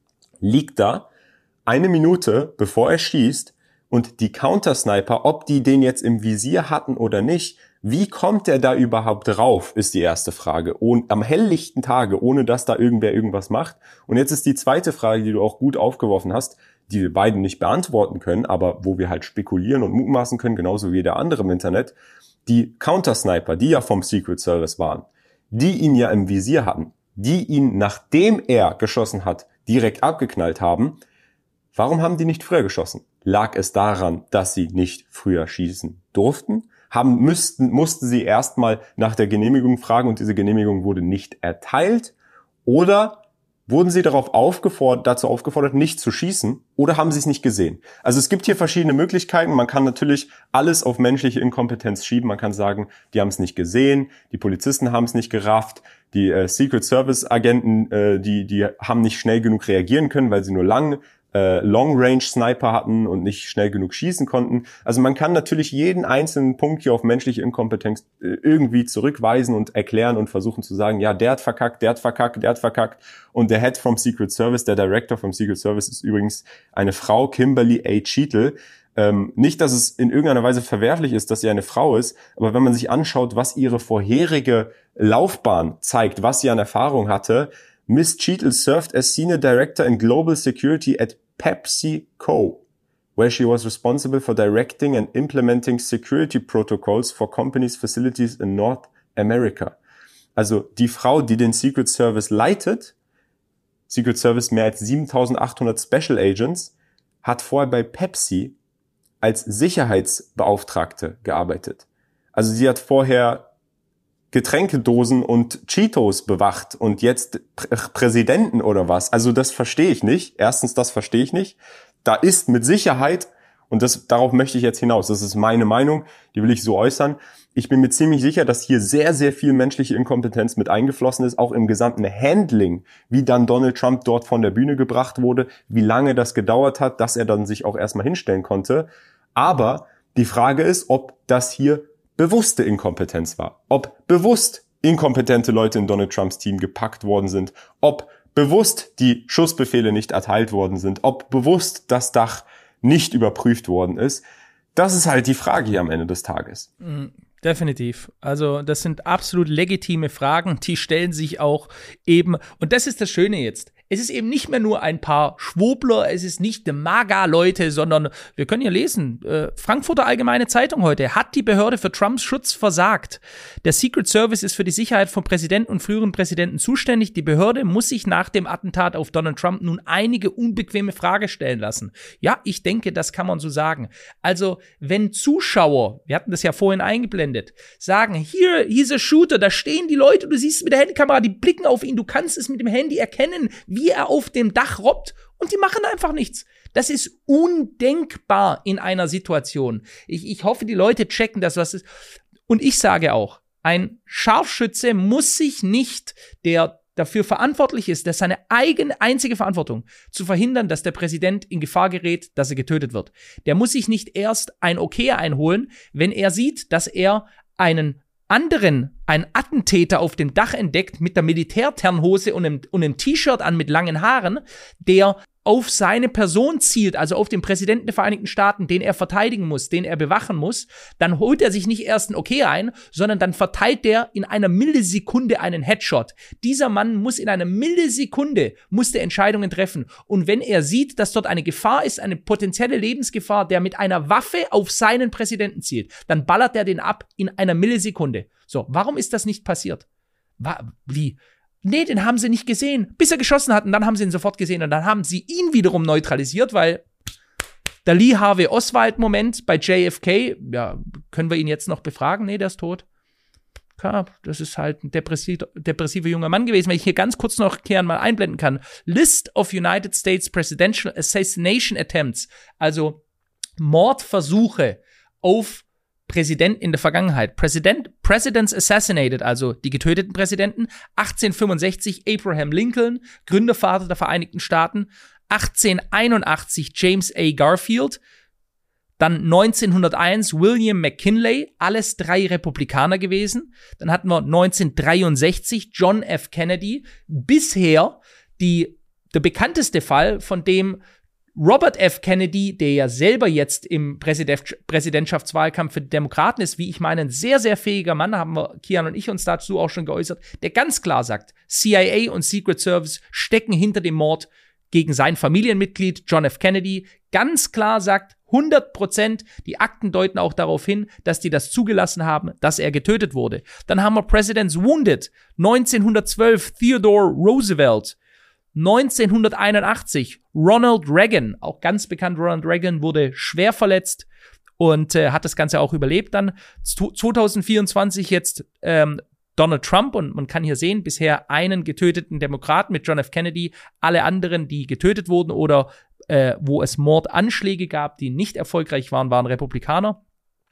liegt da eine Minute, bevor er schießt, und die Countersniper, ob die den jetzt im Visier hatten oder nicht, wie kommt er da überhaupt drauf, ist die erste Frage. Und am helllichten Tage, ohne dass da irgendwer irgendwas macht. Und jetzt ist die zweite Frage, die du auch gut aufgeworfen hast, die wir beiden nicht beantworten können, aber wo wir halt spekulieren und mutmaßen können, genauso wie jeder andere im Internet. Die Countersniper, die ja vom Secret Service waren, die ihn ja im Visier hatten, die ihn, nachdem er geschossen hat, direkt abgeknallt haben, warum haben die nicht früher geschossen? Lag es daran, dass sie nicht früher schießen durften? Haben, müssten, mussten sie erstmal nach der Genehmigung fragen und diese Genehmigung wurde nicht erteilt? Oder wurden sie darauf aufgefordert, dazu aufgefordert, nicht zu schießen? Oder haben sie es nicht gesehen? Also es gibt hier verschiedene Möglichkeiten. Man kann natürlich alles auf menschliche Inkompetenz schieben. Man kann sagen, die haben es nicht gesehen, die Polizisten haben es nicht gerafft, die äh, Secret Service Agenten, äh, die, die haben nicht schnell genug reagieren können, weil sie nur lang Äh, Long-Range-Sniper hatten und nicht schnell genug schießen konnten. Also man kann natürlich jeden einzelnen Punkt hier auf menschliche Inkompetenz äh, irgendwie zurückweisen und erklären und versuchen zu sagen, ja, der hat verkackt, der hat verkackt, der hat verkackt. Und der Head vom Secret Service, der Director vom Secret Service ist übrigens eine Frau, Kimberly A. Cheatle. Ähm, nicht, dass es in irgendeiner Weise verwerflich ist, dass sie eine Frau ist, aber wenn man sich anschaut, was ihre vorherige Laufbahn zeigt, was sie an Erfahrung hatte, Miss Cheatle served as Senior Director in Global Security at PepsiCo, where she was responsible for directing and implementing security protocols for companies' facilities in North America. Also die Frau, die den Secret Service leitet, Secret Service mehr als siebentausendachthundert Special Agents, hat vorher bei Pepsi als Sicherheitsbeauftragte gearbeitet. Also sie hat vorher Getränkedosen und Cheetos bewacht und jetzt Pr- Präsidenten oder was. Also das verstehe ich nicht. Erstens, das verstehe ich nicht. Da ist mit Sicherheit, und das darauf möchte ich jetzt hinaus, das ist meine Meinung, die will ich so äußern, ich bin mir ziemlich sicher, dass hier sehr, sehr viel menschliche Inkompetenz mit eingeflossen ist, auch im gesamten Handling, wie dann Donald Trump dort von der Bühne gebracht wurde, wie lange das gedauert hat, dass er dann sich auch erstmal hinstellen konnte. Aber die Frage ist, ob das hier bewusste Inkompetenz war. Ob bewusst inkompetente Leute in Donald Trumps Team gepackt worden sind. Ob bewusst die Schussbefehle nicht erteilt worden sind. Ob bewusst das Dach nicht überprüft worden ist. Das ist halt die Frage hier am Ende des Tages. Mhm. Definitiv. Also das sind absolut legitime Fragen, die stellen sich auch eben, und das ist das Schöne jetzt, es ist eben nicht mehr nur ein paar Schwurbler, es ist nicht MAGA-Leute, sondern wir können hier lesen, äh, Frankfurter Allgemeine Zeitung heute, hat die Behörde für Trumps Schutz versagt. Der Secret Service ist für die Sicherheit von Präsidenten und früheren Präsidenten zuständig. Die Behörde muss sich nach dem Attentat auf Donald Trump nun einige unbequeme Fragen stellen lassen. Ja, ich denke, das kann man so sagen. Also, wenn Zuschauer, wir hatten das ja vorhin eingeblendet, sagen, hier, he's a shooter, da stehen die Leute, du siehst es mit der Handykamera, die blicken auf ihn, du kannst es mit dem Handy erkennen, wie er auf dem Dach robbt, und die machen einfach nichts. Das ist undenkbar in einer Situation. Ich, ich hoffe, die Leute checken das, was ist. Und ich sage auch, ein Scharfschütze muss sich nicht, der dafür verantwortlich ist, das ist seine eigene einzige Verantwortung, zu verhindern, dass der Präsident in Gefahr gerät, dass er getötet wird. Der muss sich nicht erst ein Okay einholen, wenn er sieht, dass er einen anderen, einen Attentäter auf dem Dach entdeckt mit der Militärternhose und einem, und einem T-Shirt an mit langen Haaren, der auf seine Person zielt, also auf den Präsidenten der Vereinigten Staaten, den er verteidigen muss, den er bewachen muss, dann holt er sich nicht erst ein Okay ein, sondern dann verteilt der in einer Millisekunde einen Headshot. Dieser Mann muss in einer Millisekunde, muss der Entscheidungen treffen. Und wenn er sieht, dass dort eine Gefahr ist, eine potenzielle Lebensgefahr, der mit einer Waffe auf seinen Präsidenten zielt, dann ballert er den ab in einer Millisekunde. So, warum ist das nicht passiert? Wie? Nee, den haben sie nicht gesehen, bis er geschossen hat und dann haben sie ihn sofort gesehen und dann haben sie ihn wiederum neutralisiert, weil der Lee Harvey Oswald-Moment bei J F K, ja, können wir ihn jetzt noch befragen? Nee, der ist tot. Ja, das ist halt ein depressiv, depressiver junger Mann gewesen. Wenn ich hier ganz kurz noch Kern mal einblenden kann. List of United States Presidential Assassination Attempts, also Mordversuche auf Präsidenten in der Vergangenheit. President, Presidents assassinated, also die getöteten Präsidenten. achtzehnhundertfünfundsechzig Abraham Lincoln, Gründervater der Vereinigten Staaten. achtzehnhunderteinundachtzig James A. Garfield. Dann neunzehnhunderteins William McKinley, alles drei Republikaner gewesen. Dann hatten wir neunzehnhundertdreiundsechzig John F. Kennedy. Bisher die, der bekannteste Fall, von dem Robert F. Kennedy, der ja selber jetzt im Präsident- Präsidentschaftswahlkampf für die Demokraten ist, wie ich meine, ein sehr, sehr fähiger Mann, haben wir, Kian und ich uns dazu auch schon geäußert, der ganz klar sagt, C I A und Secret Service stecken hinter dem Mord gegen sein Familienmitglied John F. Kennedy, ganz klar sagt, hundert Prozent, die Akten deuten auch darauf hin, dass die das zugelassen haben, dass er getötet wurde. Dann haben wir Presidents Wounded, neunzehnhundertzwölf Theodore Roosevelt, neunzehnhunderteinundachtzig Ronald Reagan, auch ganz bekannt, Ronald Reagan wurde schwer verletzt und äh, hat das Ganze auch überlebt. Dann zwanzig vierundzwanzig jetzt ähm, Donald Trump und man kann hier sehen, bisher einen getöteten Demokraten mit John F. Kennedy, alle anderen, die getötet wurden oder äh, wo es Mordanschläge gab, die nicht erfolgreich waren, waren Republikaner.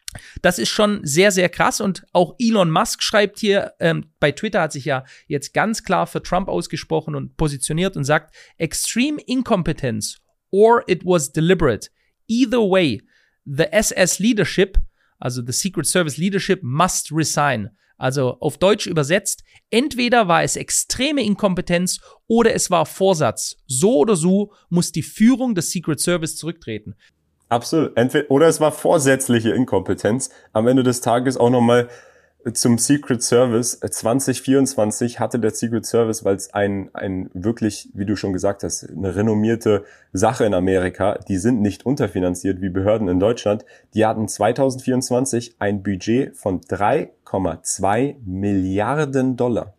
Das ist schon sehr, sehr krass und auch Elon Musk schreibt hier, ähm, bei Twitter hat sich ja jetzt ganz klar für Trump ausgesprochen und positioniert und sagt, extreme incompetence or it was deliberate. Either way, the S S leadership, also the Secret Service leadership must resign. Also auf Deutsch übersetzt, entweder war es extreme Inkompetenz oder es war Vorsatz. So oder so muss die Führung des Secret Service zurücktreten. Absolut. Entweder, oder es war vorsätzliche Inkompetenz. Am Ende des Tages auch nochmal zum Secret Service. zwanzig vierundzwanzig hatte der Secret Service, weil es ein, ein wirklich, wie du schon gesagt hast, eine renommierte Sache in Amerika. Die sind nicht unterfinanziert wie Behörden in Deutschland. Die hatten zwanzig vierundzwanzig ein Budget von drei Komma zwei Milliarden Dollar.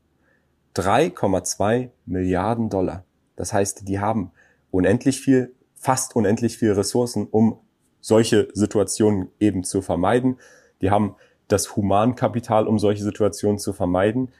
drei Komma zwei Milliarden Dollar. Das heißt, die haben unendlich viel, fast unendlich viel Ressourcen, um solche Situationen eben zu vermeiden. Die haben das Humankapital, um solche Situationen zu vermeiden.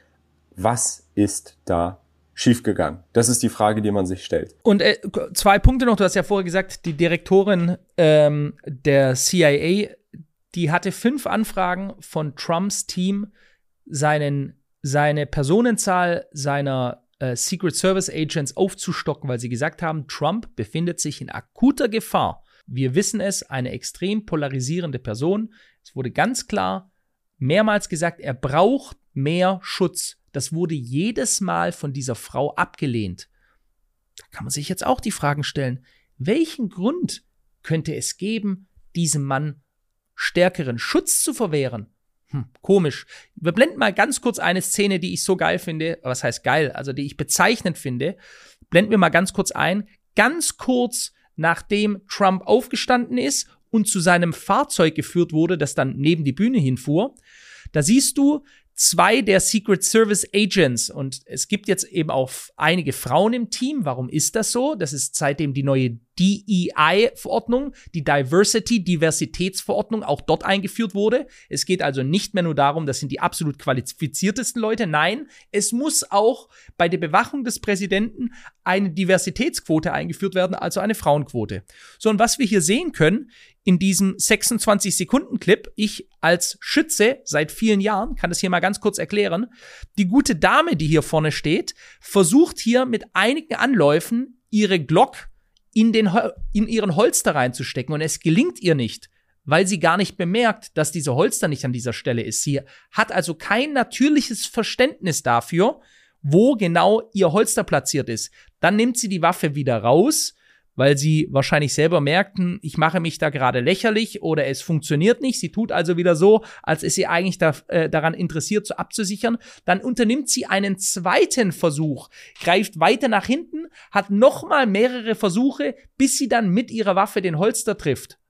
Was ist da schiefgegangen? Das ist die Frage, die man sich stellt. Und äh, zwei Punkte noch. Du hast ja vorher gesagt, die Direktorin ähm, der C I A, die hatte fünf Anfragen von Trumps Team, seinen, seine Personenzahl seiner äh, Secret Service Agents aufzustocken, weil sie gesagt haben, Trump befindet sich in akuter Gefahr. Wir wissen es, eine extrem polarisierende Person. Es wurde ganz klar mehrmals gesagt, er braucht mehr Schutz. Das wurde jedes Mal von dieser Frau abgelehnt. Da kann man sich jetzt auch die Fragen stellen, welchen Grund könnte es geben, diesem Mann stärkeren Schutz zu verwehren? Hm, komisch. Wir blenden mal ganz kurz eine Szene, die ich so geil finde. Was heißt geil? Also die ich bezeichnend finde. Blenden wir mal ganz kurz ein. Ganz kurz nachdem Trump aufgestanden ist und zu seinem Fahrzeug geführt wurde, das dann neben die Bühne hinfuhr. Da siehst du zwei der Secret Service Agents und es gibt jetzt eben auch einige Frauen im Team. Warum ist das so? Das ist seitdem die neue D E I-Verordnung, die Diversity, Diversitätsverordnung, auch dort eingeführt wurde. Es geht also nicht mehr nur darum, das sind die absolut qualifiziertesten Leute. Nein, es muss auch bei der Bewachung des Präsidenten eine Diversitätsquote eingeführt werden, also eine Frauenquote. So, und was wir hier sehen können, in diesem sechsundzwanzig Sekunden Clip, ich als Schütze seit vielen Jahren, kann das hier mal ganz kurz erklären, die gute Dame, die hier vorne steht, versucht hier mit einigen Anläufen ihre Glock in, den, in ihren Holster reinzustecken und es gelingt ihr nicht, weil sie gar nicht bemerkt, dass dieser Holster nicht an dieser Stelle ist. Sie hat also kein natürliches Verständnis dafür, wo genau ihr Holster platziert ist. Dann nimmt sie die Waffe wieder raus, weil sie wahrscheinlich selber merkten, ich mache mich da gerade lächerlich oder es funktioniert nicht. Sie tut also wieder so, als ist sie eigentlich da, äh, daran interessiert, so abzusichern. Dann unternimmt sie einen zweiten Versuch, greift weiter nach hinten, hat nochmal mehrere Versuche, bis sie dann mit ihrer Waffe den Holster trifft.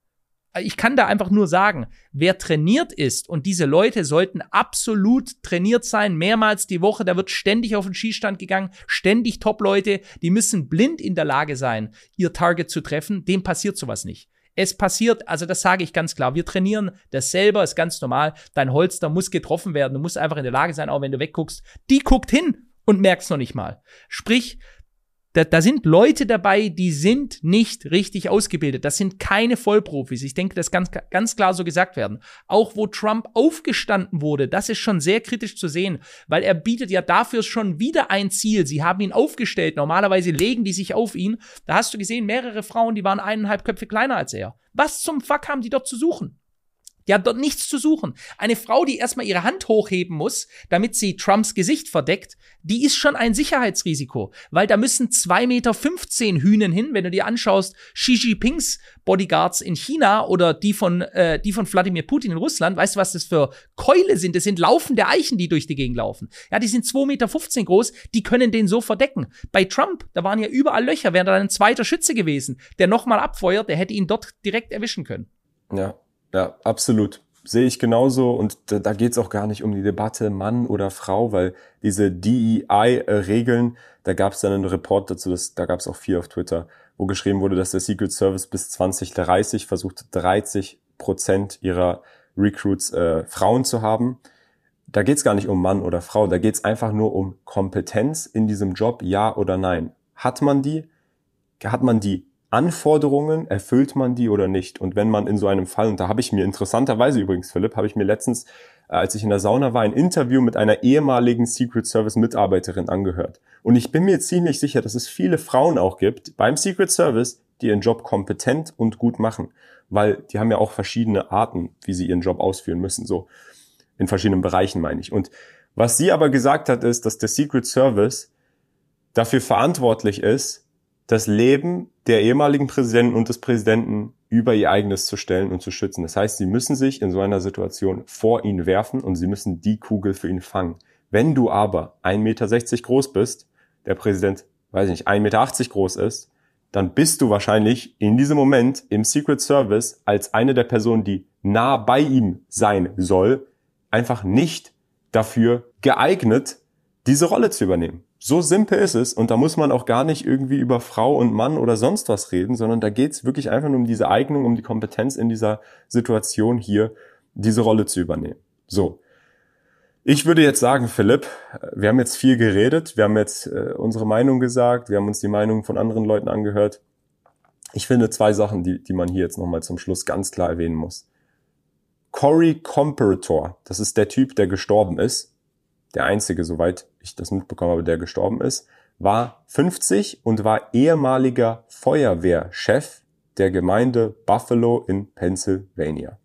ich kann da einfach nur sagen, wer trainiert ist, und diese Leute sollten absolut trainiert sein, mehrmals die Woche, da wird ständig auf den Schießstand gegangen, ständig Top-Leute, die müssen blind in der Lage sein, ihr Target zu treffen, dem passiert sowas nicht. Es passiert, also das sage ich ganz klar, wir trainieren das selber, ist ganz normal, dein Holster muss getroffen werden, du musst einfach in der Lage sein, auch wenn du wegguckst, die guckt hin und merkt's noch nicht mal. Sprich, Da, da sind Leute dabei, die sind nicht richtig ausgebildet. Das sind keine Vollprofis. Ich denke, das kann ganz klar so gesagt werden. Auch wo Trump aufgestanden wurde, das ist schon sehr kritisch zu sehen, weil er bietet ja dafür schon wieder ein Ziel. Sie haben ihn aufgestellt. Normalerweise legen die sich auf ihn. Da hast du gesehen, mehrere Frauen, die waren eineinhalb Köpfe kleiner als er. Was zum Fuck haben die dort zu suchen? Die hat dort nichts zu suchen. Eine Frau, die erstmal ihre Hand hochheben muss, damit sie Trumps Gesicht verdeckt, die ist schon ein Sicherheitsrisiko. Weil da müssen zwei Meter fünfzehn Hühnen hin, wenn du dir anschaust, Xi Jinpings Bodyguards in China oder die von, äh, die von Wladimir Putin in Russland. Weißt du, was das für Keule sind? Das sind laufende Eichen, die durch die Gegend laufen. Ja, die sind zwei Meter fünfzehn groß, die können den so verdecken. Bei Trump, da waren ja überall Löcher, wäre da ein zweiter Schütze gewesen, der nochmal abfeuert, der hätte ihn dort direkt erwischen können. Ja. Ja, absolut. Sehe ich genauso. Und da, da geht's auch gar nicht um die Debatte Mann oder Frau, weil diese D E I-Regeln, da gab's dann einen Report dazu, das, da gab's auch viel auf Twitter, wo geschrieben wurde, dass der Secret Service bis zwanzig dreißig versucht, dreißig Prozent ihrer Recruits äh, Frauen zu haben. Da geht's gar nicht um Mann oder Frau, da geht's einfach nur um Kompetenz in diesem Job, ja oder nein. Hat man die? Hat man die Anforderungen, erfüllt man die oder nicht? Und wenn man in so einem Fall, und da habe ich mir interessanterweise übrigens, Philipp, habe ich mir letztens, als ich in der Sauna war, ein Interview mit einer ehemaligen Secret Service Mitarbeiterin angehört. Und ich bin mir ziemlich sicher, dass es viele Frauen auch gibt beim Secret Service, die ihren Job kompetent und gut machen. Weil die haben ja auch verschiedene Arten, wie sie ihren Job ausführen müssen, so in verschiedenen Bereichen meine ich. Und was sie aber gesagt hat, ist, dass der Secret Service dafür verantwortlich ist, das Leben der ehemaligen Präsidenten und des Präsidenten über ihr eigenes zu stellen und zu schützen. Das heißt, sie müssen sich in so einer Situation vor ihn werfen und sie müssen die Kugel für ihn fangen. Wenn du aber ein Meter sechzig groß bist, der Präsident, weiß ich nicht, ein Meter achtzig groß ist, dann bist du wahrscheinlich in diesem Moment im Secret Service als eine der Personen, die nah bei ihm sein soll, einfach nicht dafür geeignet, diese Rolle zu übernehmen. So simpel ist es, und da muss man auch gar nicht irgendwie über Frau und Mann oder sonst was reden, sondern da geht's wirklich einfach nur um diese Eignung, um die Kompetenz in dieser Situation hier, diese Rolle zu übernehmen. So, ich würde jetzt sagen, Philipp, wir haben jetzt viel geredet, wir haben jetzt äh, unsere Meinung gesagt, wir haben uns die Meinung von anderen Leuten angehört. Ich finde zwei Sachen, die, die man hier jetzt nochmal zum Schluss ganz klar erwähnen muss. Corey Comparator, das ist der Typ, der gestorben ist, der einzige, soweit ich das mitbekommen habe, der gestorben ist, war fünfzig und war ehemaliger Feuerwehrchef der Gemeinde Buffalo in Pennsylvania.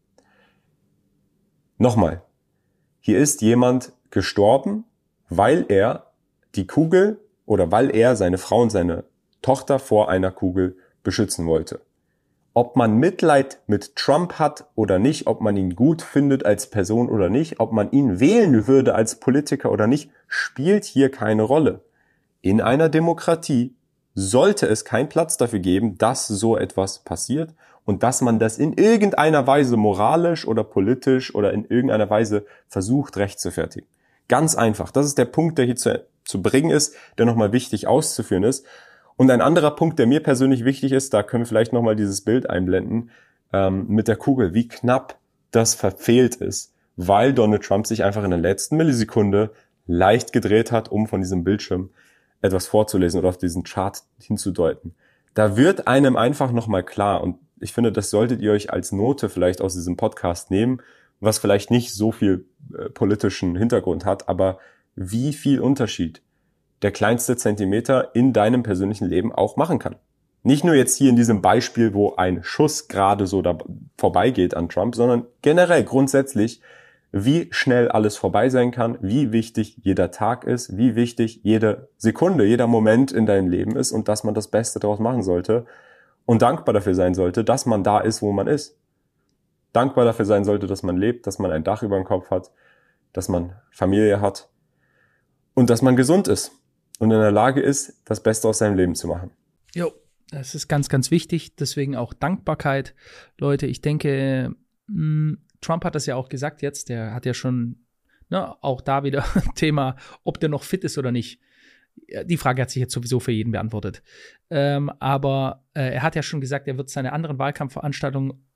Nochmal, hier ist jemand gestorben, weil er die Kugel oder weil er seine Frau und seine Tochter vor einer Kugel beschützen wollte. Ob man Mitleid mit Trump hat oder nicht, ob man ihn gut findet als Person oder nicht, ob man ihn wählen würde als Politiker oder nicht, spielt hier keine Rolle. In einer Demokratie sollte es keinen Platz dafür geben, dass so etwas passiert und dass man das in irgendeiner Weise moralisch oder politisch oder in irgendeiner Weise versucht rechtfertigen. Ganz einfach. Das ist der Punkt, der hier zu, zu bringen ist, der nochmal wichtig auszuführen ist. Und ein anderer Punkt, der mir persönlich wichtig ist, da können wir vielleicht nochmal dieses Bild einblenden, ähm, mit der Kugel, wie knapp das verfehlt ist, weil Donald Trump sich einfach in der letzten Millisekunde leicht gedreht hat, um von diesem Bildschirm etwas vorzulesen oder auf diesen Chart hinzudeuten. Da wird einem einfach nochmal klar, und ich finde, das solltet ihr euch als Note vielleicht aus diesem Podcast nehmen, was vielleicht nicht so viel äh, politischen Hintergrund hat, aber wie viel Unterschied der kleinste Zentimeter in deinem persönlichen Leben auch machen kann. Nicht nur jetzt hier in diesem Beispiel, wo ein Schuss gerade so da vorbeigeht an Trump, sondern generell grundsätzlich, wie schnell alles vorbei sein kann, wie wichtig jeder Tag ist, wie wichtig jede Sekunde, jeder Moment in deinem Leben ist und dass man das Beste daraus machen sollte und dankbar dafür sein sollte, dass man da ist, wo man ist. Dankbar dafür sein sollte, dass man lebt, dass man ein Dach über dem Kopf hat, dass man Familie hat und dass man gesund ist und in der Lage ist, das Beste aus seinem Leben zu machen. Jo, Das ist ganz, ganz wichtig. Deswegen auch Dankbarkeit. Leute, ich denke, mh, Trump hat das ja auch gesagt jetzt. Der hat ja schon, ne, auch da wieder Thema, ob der noch fit ist oder nicht. Die Frage hat sich jetzt sowieso für jeden beantwortet. Ähm, aber äh, er hat ja schon gesagt, er wird seine anderen Wahlkampfveranstaltungen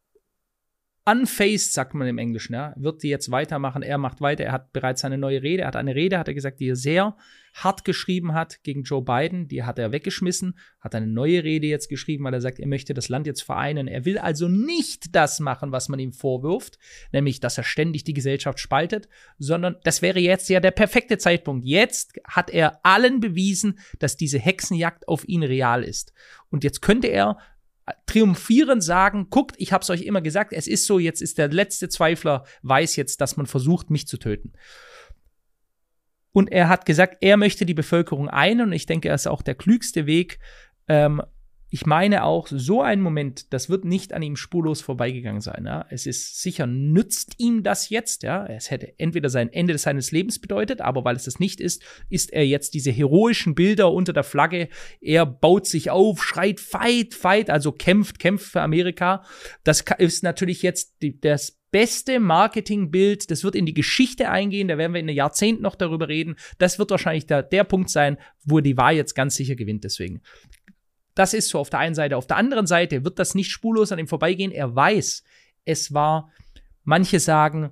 unfazed, sagt man im Englischen, ja, wird die jetzt weitermachen. Er macht weiter. Er hat bereits eine neue Rede. Er hat eine Rede, hat er gesagt, die er sehr hart geschrieben hat gegen Joe Biden. Die hat er weggeschmissen. Hat eine neue Rede jetzt geschrieben, weil er sagt, er möchte das Land jetzt vereinen. Er will also nicht das machen, was man ihm vorwirft, nämlich, dass er ständig die Gesellschaft spaltet, sondern das wäre jetzt ja der perfekte Zeitpunkt. Jetzt hat er allen bewiesen, dass diese Hexenjagd auf ihn real ist. Und jetzt könnte er triumphierend sagen, guckt, ich hab's euch immer gesagt, es ist so, jetzt ist der letzte Zweifler, weiß jetzt, dass man versucht, mich zu töten. Und er hat gesagt, er möchte die Bevölkerung ein, und ich denke, er ist auch der klügste Weg. Ähm, ich meine auch, so ein Moment, das wird nicht an ihm spurlos vorbeigegangen sein. Ja? Es ist sicher, nützt ihm das jetzt. Ja? Es hätte entweder sein Ende seines Lebens bedeutet, aber weil es das nicht ist, ist er jetzt diese heroischen Bilder unter der Flagge. Er baut sich auf, schreit Fight, Fight, also kämpft, kämpft für Amerika. Das ist natürlich jetzt die, das beste Marketingbild. Das wird in die Geschichte eingehen. Da werden wir in einem Jahrzehnt noch darüber reden. Das wird wahrscheinlich der, der Punkt sein, wo er die Wahl jetzt ganz sicher gewinnt. Deswegen. Das ist so auf der einen Seite. Auf der anderen Seite wird das nicht spurlos an ihm vorbeigehen. Er weiß, es war, manche sagen,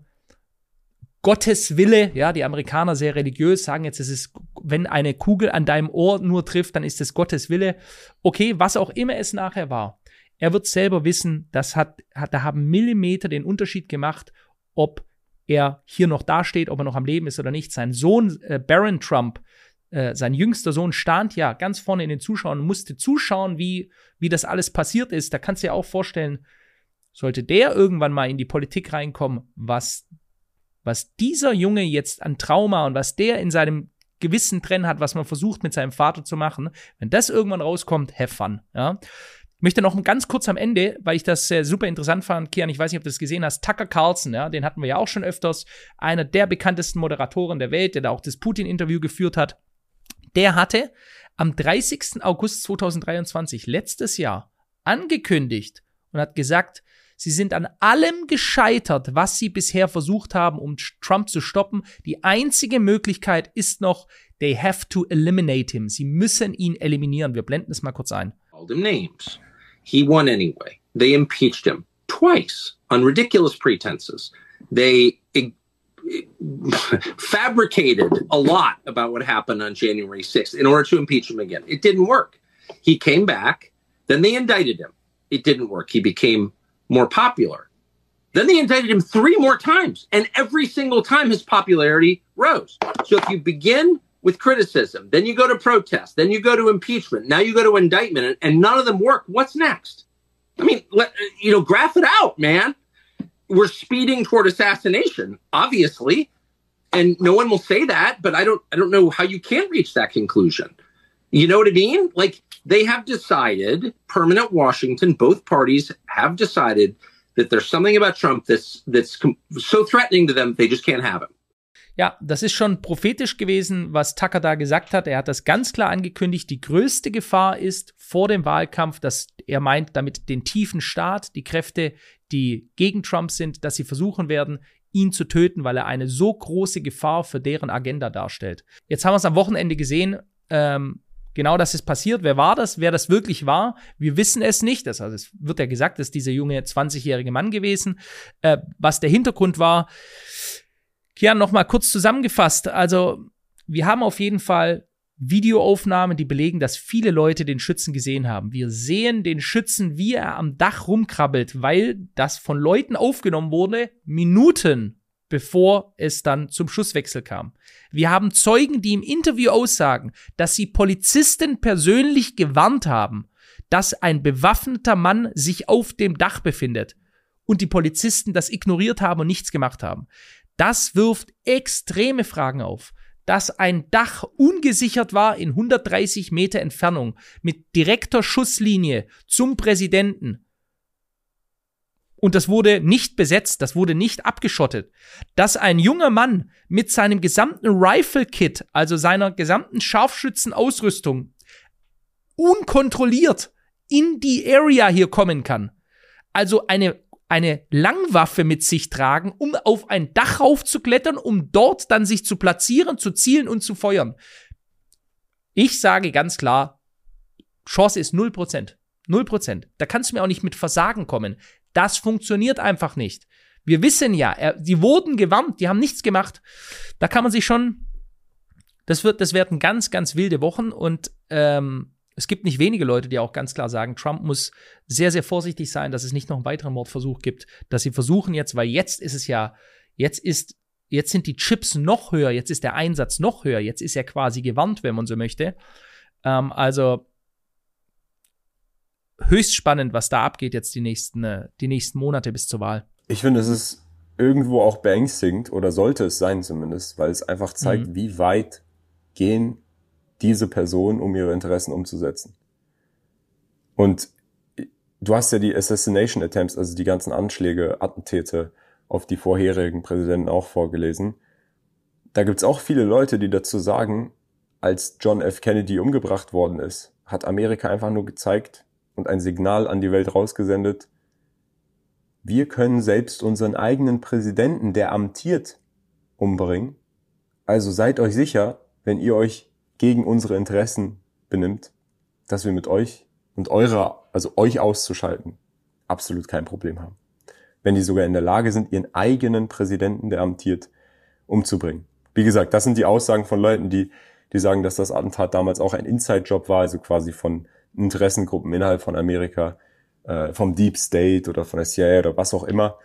Gottes Wille. Ja, die Amerikaner sehr religiös sagen jetzt, es ist, wenn eine Kugel an deinem Ohr nur trifft, dann ist es Gottes Wille. Okay, was auch immer es nachher war. Er wird selber wissen, das hat, hat, da haben Millimeter den Unterschied gemacht, ob er hier noch dasteht, ob er noch am Leben ist oder nicht. Sein Sohn, äh, Barron Trump, Äh, sein jüngster Sohn, stand ja ganz vorne in den Zuschauern und musste zuschauen, wie, wie das alles passiert ist. Da kannst du dir auch vorstellen, sollte der irgendwann mal in die Politik reinkommen, was, was dieser Junge jetzt an Trauma und was der in seinem Gewissen drin hat, was man versucht mit seinem Vater zu machen, wenn das irgendwann rauskommt, have fun. Ja? Ich möchte noch ganz kurz am Ende, weil ich das äh, super interessant fand, Kian, ich weiß nicht, ob du das gesehen hast, Tucker Carlson, ja, den hatten wir ja auch schon öfters, einer der bekanntesten Moderatoren der Welt, der da auch das Putin-Interview geführt hat. Der hatte am dreißigsten August zweitausenddreiundzwanzig, letztes Jahr, angekündigt und hat gesagt, sie sind an allem gescheitert, was sie bisher versucht haben, um Trump zu stoppen. Die einzige Möglichkeit ist noch, they have to eliminate him. Sie müssen ihn eliminieren. Wir blenden es mal kurz ein. Called him names. He won anyway. They impeached him twice on ridiculous pretenses. They fabricated a lot about what happened on January sixth in order to impeach him again. It didn't work. He came back. Then they indicted him. It didn't work. He became more popular. Then they indicted him three more times. And every single time his popularity rose. So if you begin with criticism, then you go to protest, then you go to impeachment, now you go to indictment, and none of them work, what's next? I mean, let, you know, graph it out, man. We're speeding toward assassination, obviously, and no one will say that, but I don't I don't know how you can reach that conclusion. You know what I mean? Like, they have decided, permanent Washington, both parties have decided that there's something about Trump that's that's so threatening to them, they just can't have him. Ja, das ist schon prophetisch gewesen, was Tucker da gesagt hat. Er hat das ganz klar angekündigt. Die größte Gefahr ist vor dem Wahlkampf, dass er meint damit den tiefen Staat, die Kräfte, die gegen Trump sind, dass sie versuchen werden, ihn zu töten, weil er eine so große Gefahr für deren Agenda darstellt. Jetzt haben wir es am Wochenende gesehen. Ähm, genau das ist passiert. Wer war das? Wer das wirklich war? Wir wissen es nicht. Das, also es wird ja gesagt, dass dieser junge zwanzigjährige Mann gewesen. Äh, was der Hintergrund war, Kian, noch mal kurz zusammengefasst. Also, wir haben auf jeden Fall Videoaufnahmen, die belegen, dass viele Leute den Schützen gesehen haben. Wir sehen den Schützen, wie er am Dach rumkrabbelt, weil das von Leuten aufgenommen wurde, Minuten bevor es dann zum Schusswechsel kam. Wir haben Zeugen, die im Interview aussagen, dass sie Polizisten persönlich gewarnt haben, dass ein bewaffneter Mann sich auf dem Dach befindet und die Polizisten das ignoriert haben und nichts gemacht haben. Das wirft extreme Fragen auf, dass ein Dach ungesichert war in hundertdreißig Meter Entfernung mit direkter Schusslinie zum Präsidenten. Und das wurde nicht besetzt, das wurde nicht abgeschottet. Dass ein junger Mann mit seinem gesamten Rifle-Kit, also seiner gesamten Scharfschützenausrüstung, unkontrolliert in die Area hier kommen kann. Also eine, eine Langwaffe mit sich tragen, um auf ein Dach raufzuklettern, um dort dann sich zu platzieren, zu zielen und zu feuern. Ich sage ganz klar, Chance ist null Prozent. null Prozent. Da kannst du mir auch nicht mit Versagen kommen. Das funktioniert einfach nicht. Wir wissen ja, er, die wurden gewarnt, die haben nichts gemacht. Da kann man sich schon, das wird, das werden ganz, ganz wilde Wochen und ähm, es gibt nicht wenige Leute, die auch ganz klar sagen, Trump muss sehr, sehr vorsichtig sein, dass es nicht noch einen weiteren Mordversuch gibt, dass sie versuchen jetzt, weil jetzt ist es ja, jetzt ist, jetzt sind die Chips noch höher, jetzt ist der Einsatz noch höher, jetzt ist er quasi gewarnt, wenn man so möchte. Ähm, also höchst spannend, was da abgeht jetzt die nächsten, äh, die nächsten Monate bis zur Wahl. Ich finde, es ist irgendwo auch beängstigend, oder sollte es sein zumindest, weil es einfach zeigt, mhm. wie weit gehen diese Personen, um ihre Interessen umzusetzen. Und du hast ja die Assassination Attempts, also die ganzen Anschläge, Attentäte auf die vorherigen Präsidenten auch vorgelesen. Da gibt's auch viele Leute, die dazu sagen, als John F. Kennedy umgebracht worden ist, hat Amerika einfach nur gezeigt und ein Signal an die Welt rausgesendet, wir können selbst unseren eigenen Präsidenten, der amtiert, umbringen. Also seid euch sicher, wenn ihr euch gegen unsere Interessen benimmt, dass wir mit euch und eurer, also euch auszuschalten, absolut kein Problem haben. Wenn die sogar in der Lage sind, ihren eigenen Präsidenten, der amtiert, umzubringen. Wie gesagt, das sind die Aussagen von Leuten, die, die sagen, dass das Attentat damals auch ein Inside-Job war, also quasi von Interessengruppen innerhalb von Amerika, vom Deep State oder von der C I A oder was auch immer.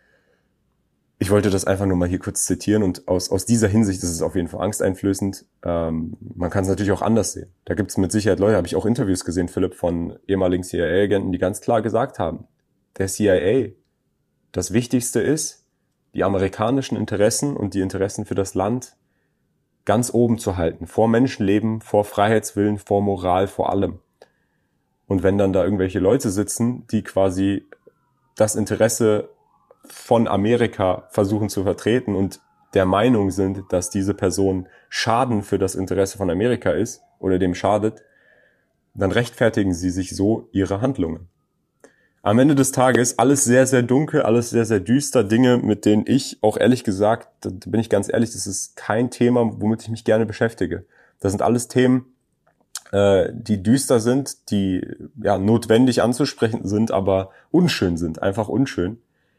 Ich wollte das einfach nur mal hier kurz zitieren und aus aus dieser Hinsicht ist es auf jeden Fall angsteinflößend. Ähm, man kann es natürlich auch anders sehen. Da gibt es mit Sicherheit Leute, habe ich auch Interviews gesehen, Philipp, von ehemaligen C I A-Agenten, die ganz klar gesagt haben, der C I A, das Wichtigste ist, die amerikanischen Interessen und die Interessen für das Land ganz oben zu halten. Vor Menschenleben, vor Freiheitswillen, vor Moral, vor allem. Und wenn dann da irgendwelche Leute sitzen, die quasi das Interesse von Amerika versuchen zu vertreten und der Meinung sind, dass diese Person Schaden für das Interesse von Amerika ist oder dem schadet, dann rechtfertigen sie sich so ihre Handlungen. Am Ende des Tages alles sehr, sehr dunkel, alles sehr, sehr düster, Dinge, mit denen ich auch ehrlich gesagt, da bin ich ganz ehrlich, das ist kein Thema, womit ich mich gerne beschäftige. Das sind alles Themen, die düster sind, die ja notwendig anzusprechen sind, aber unschön sind, einfach unschön,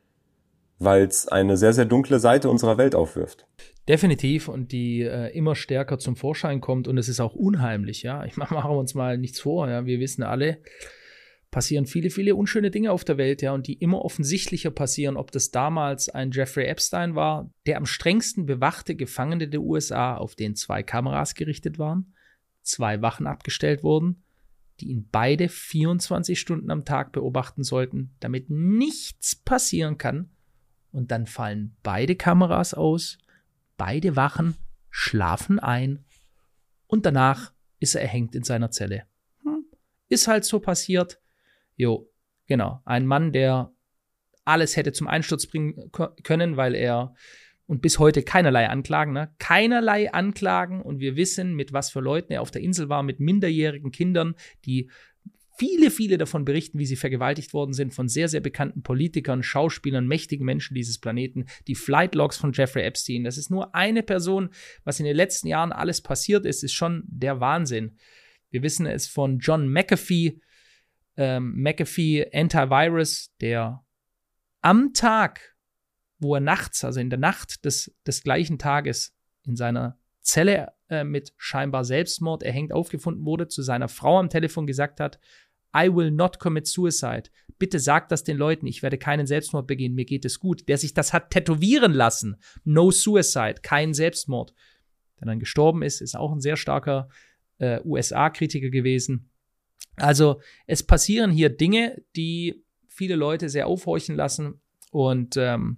weil es eine sehr, sehr dunkle Seite unserer Welt aufwirft. Definitiv und die äh, immer stärker zum Vorschein kommt und es ist auch unheimlich, ja. Ich mache machen wir uns mal nichts vor, ja. Wir wissen alle, passieren viele, viele unschöne Dinge auf der Welt, ja, und die immer offensichtlicher passieren, ob das damals ein Jeffrey Epstein war, der am strengsten bewachte Gefangene der U S A, auf den zwei Kameras gerichtet waren, zwei Wachen abgestellt wurden, die ihn beide vierundzwanzig Stunden am Tag beobachten sollten, damit nichts passieren kann. Und dann fallen beide Kameras aus, beide Wachen schlafen ein und danach ist er erhängt in seiner Zelle. Hm, ist halt so passiert. Jo, genau. Ein Mann, der alles hätte zum Einsturz bringen können, weil er und bis heute keinerlei Anklagen, ne? Keinerlei Anklagen. Und wir wissen, mit was für Leuten er auf der Insel war, mit minderjährigen Kindern, die viele, viele davon berichten, wie sie vergewaltigt worden sind von sehr, sehr bekannten Politikern, Schauspielern, mächtigen Menschen dieses Planeten. Die Flight Logs von Jeffrey Epstein. Das ist nur eine Person. Was in den letzten Jahren alles passiert ist, ist schon der Wahnsinn. Wir wissen es von John McAfee, ähm, McAfee Antivirus, der am Tag, wo er nachts, also in der Nacht des, des gleichen Tages in seiner Zelle äh, mit scheinbar Selbstmord erhängt aufgefunden wurde, zu seiner Frau am Telefon gesagt hat, I will not commit suicide. Bitte sag das den Leuten, ich werde keinen Selbstmord begehen, mir geht es gut. Der sich das hat tätowieren lassen. No suicide, kein Selbstmord. Der dann gestorben ist, ist auch ein sehr starker äh, U S A-Kritiker gewesen. Also es passieren hier Dinge, die viele Leute sehr aufhorchen lassen und ähm,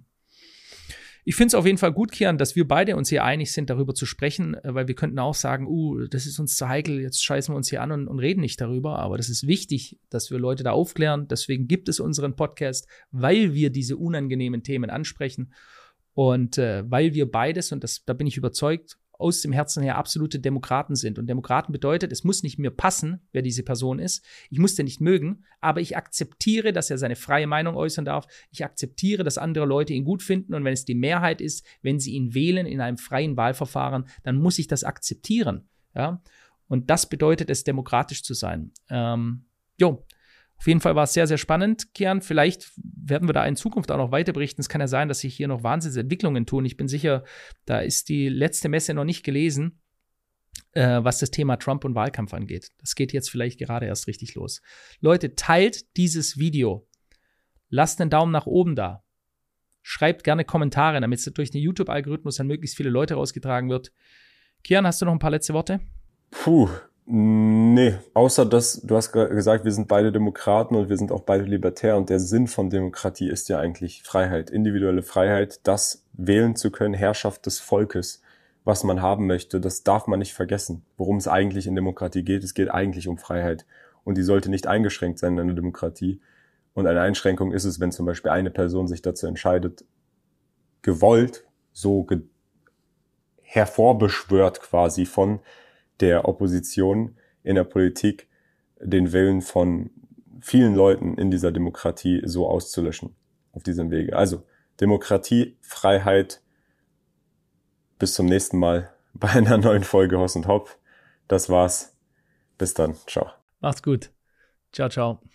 ich finde es auf jeden Fall gut, Kian, dass wir beide uns hier einig sind, darüber zu sprechen, weil wir könnten auch sagen, uh, das ist uns zu heikel, jetzt scheißen wir uns hier an und, und reden nicht darüber. Aber das ist wichtig, dass wir Leute da aufklären. Deswegen gibt es unseren Podcast, weil wir diese unangenehmen Themen ansprechen und äh, weil wir beides, und das, da bin ich überzeugt, aus dem Herzen her absolute Demokraten sind. Und Demokraten bedeutet, es muss nicht mir passen, wer diese Person ist. Ich muss den nicht mögen, aber ich akzeptiere, dass er seine freie Meinung äußern darf. Ich akzeptiere, dass andere Leute ihn gut finden. Und wenn es die Mehrheit ist, wenn sie ihn wählen in einem freien Wahlverfahren, dann muss ich das akzeptieren. Ja? Und das bedeutet es, demokratisch zu sein. Ähm, jo. Auf jeden Fall war es sehr, sehr spannend, Kian. Vielleicht werden wir da in Zukunft auch noch weiter berichten. Es kann ja sein, dass sich hier noch Wahnsinnsentwicklungen tun. Ich bin sicher, da ist die letzte Messe noch nicht gelesen, äh, was das Thema Trump und Wahlkampf angeht. Das geht jetzt vielleicht gerade erst richtig los. Leute, teilt dieses Video. Lasst einen Daumen nach oben da. Schreibt gerne Kommentare, damit es durch den YouTube-Algorithmus an möglichst viele Leute rausgetragen wird. Kian, hast du noch ein paar letzte Worte? Puh. Nee, außer dass du hast gesagt, wir sind beide Demokraten und wir sind auch beide libertär und der Sinn von Demokratie ist ja eigentlich Freiheit, individuelle Freiheit, das wählen zu können, Herrschaft des Volkes, was man haben möchte, das darf man nicht vergessen. Worum es eigentlich in Demokratie geht, es geht eigentlich um Freiheit und die sollte nicht eingeschränkt sein in einer Demokratie. Und eine Einschränkung ist es, wenn zum Beispiel eine Person sich dazu entscheidet, gewollt, so ge- hervorbeschwört quasi von der Opposition in der Politik, den Willen von vielen Leuten in dieser Demokratie so auszulöschen auf diesem Wege. Also Demokratie, Freiheit. Bis zum nächsten Mal bei einer neuen Folge Hoss und Hopf. Das war's. Bis dann. Ciao. Macht's gut. Ciao, ciao.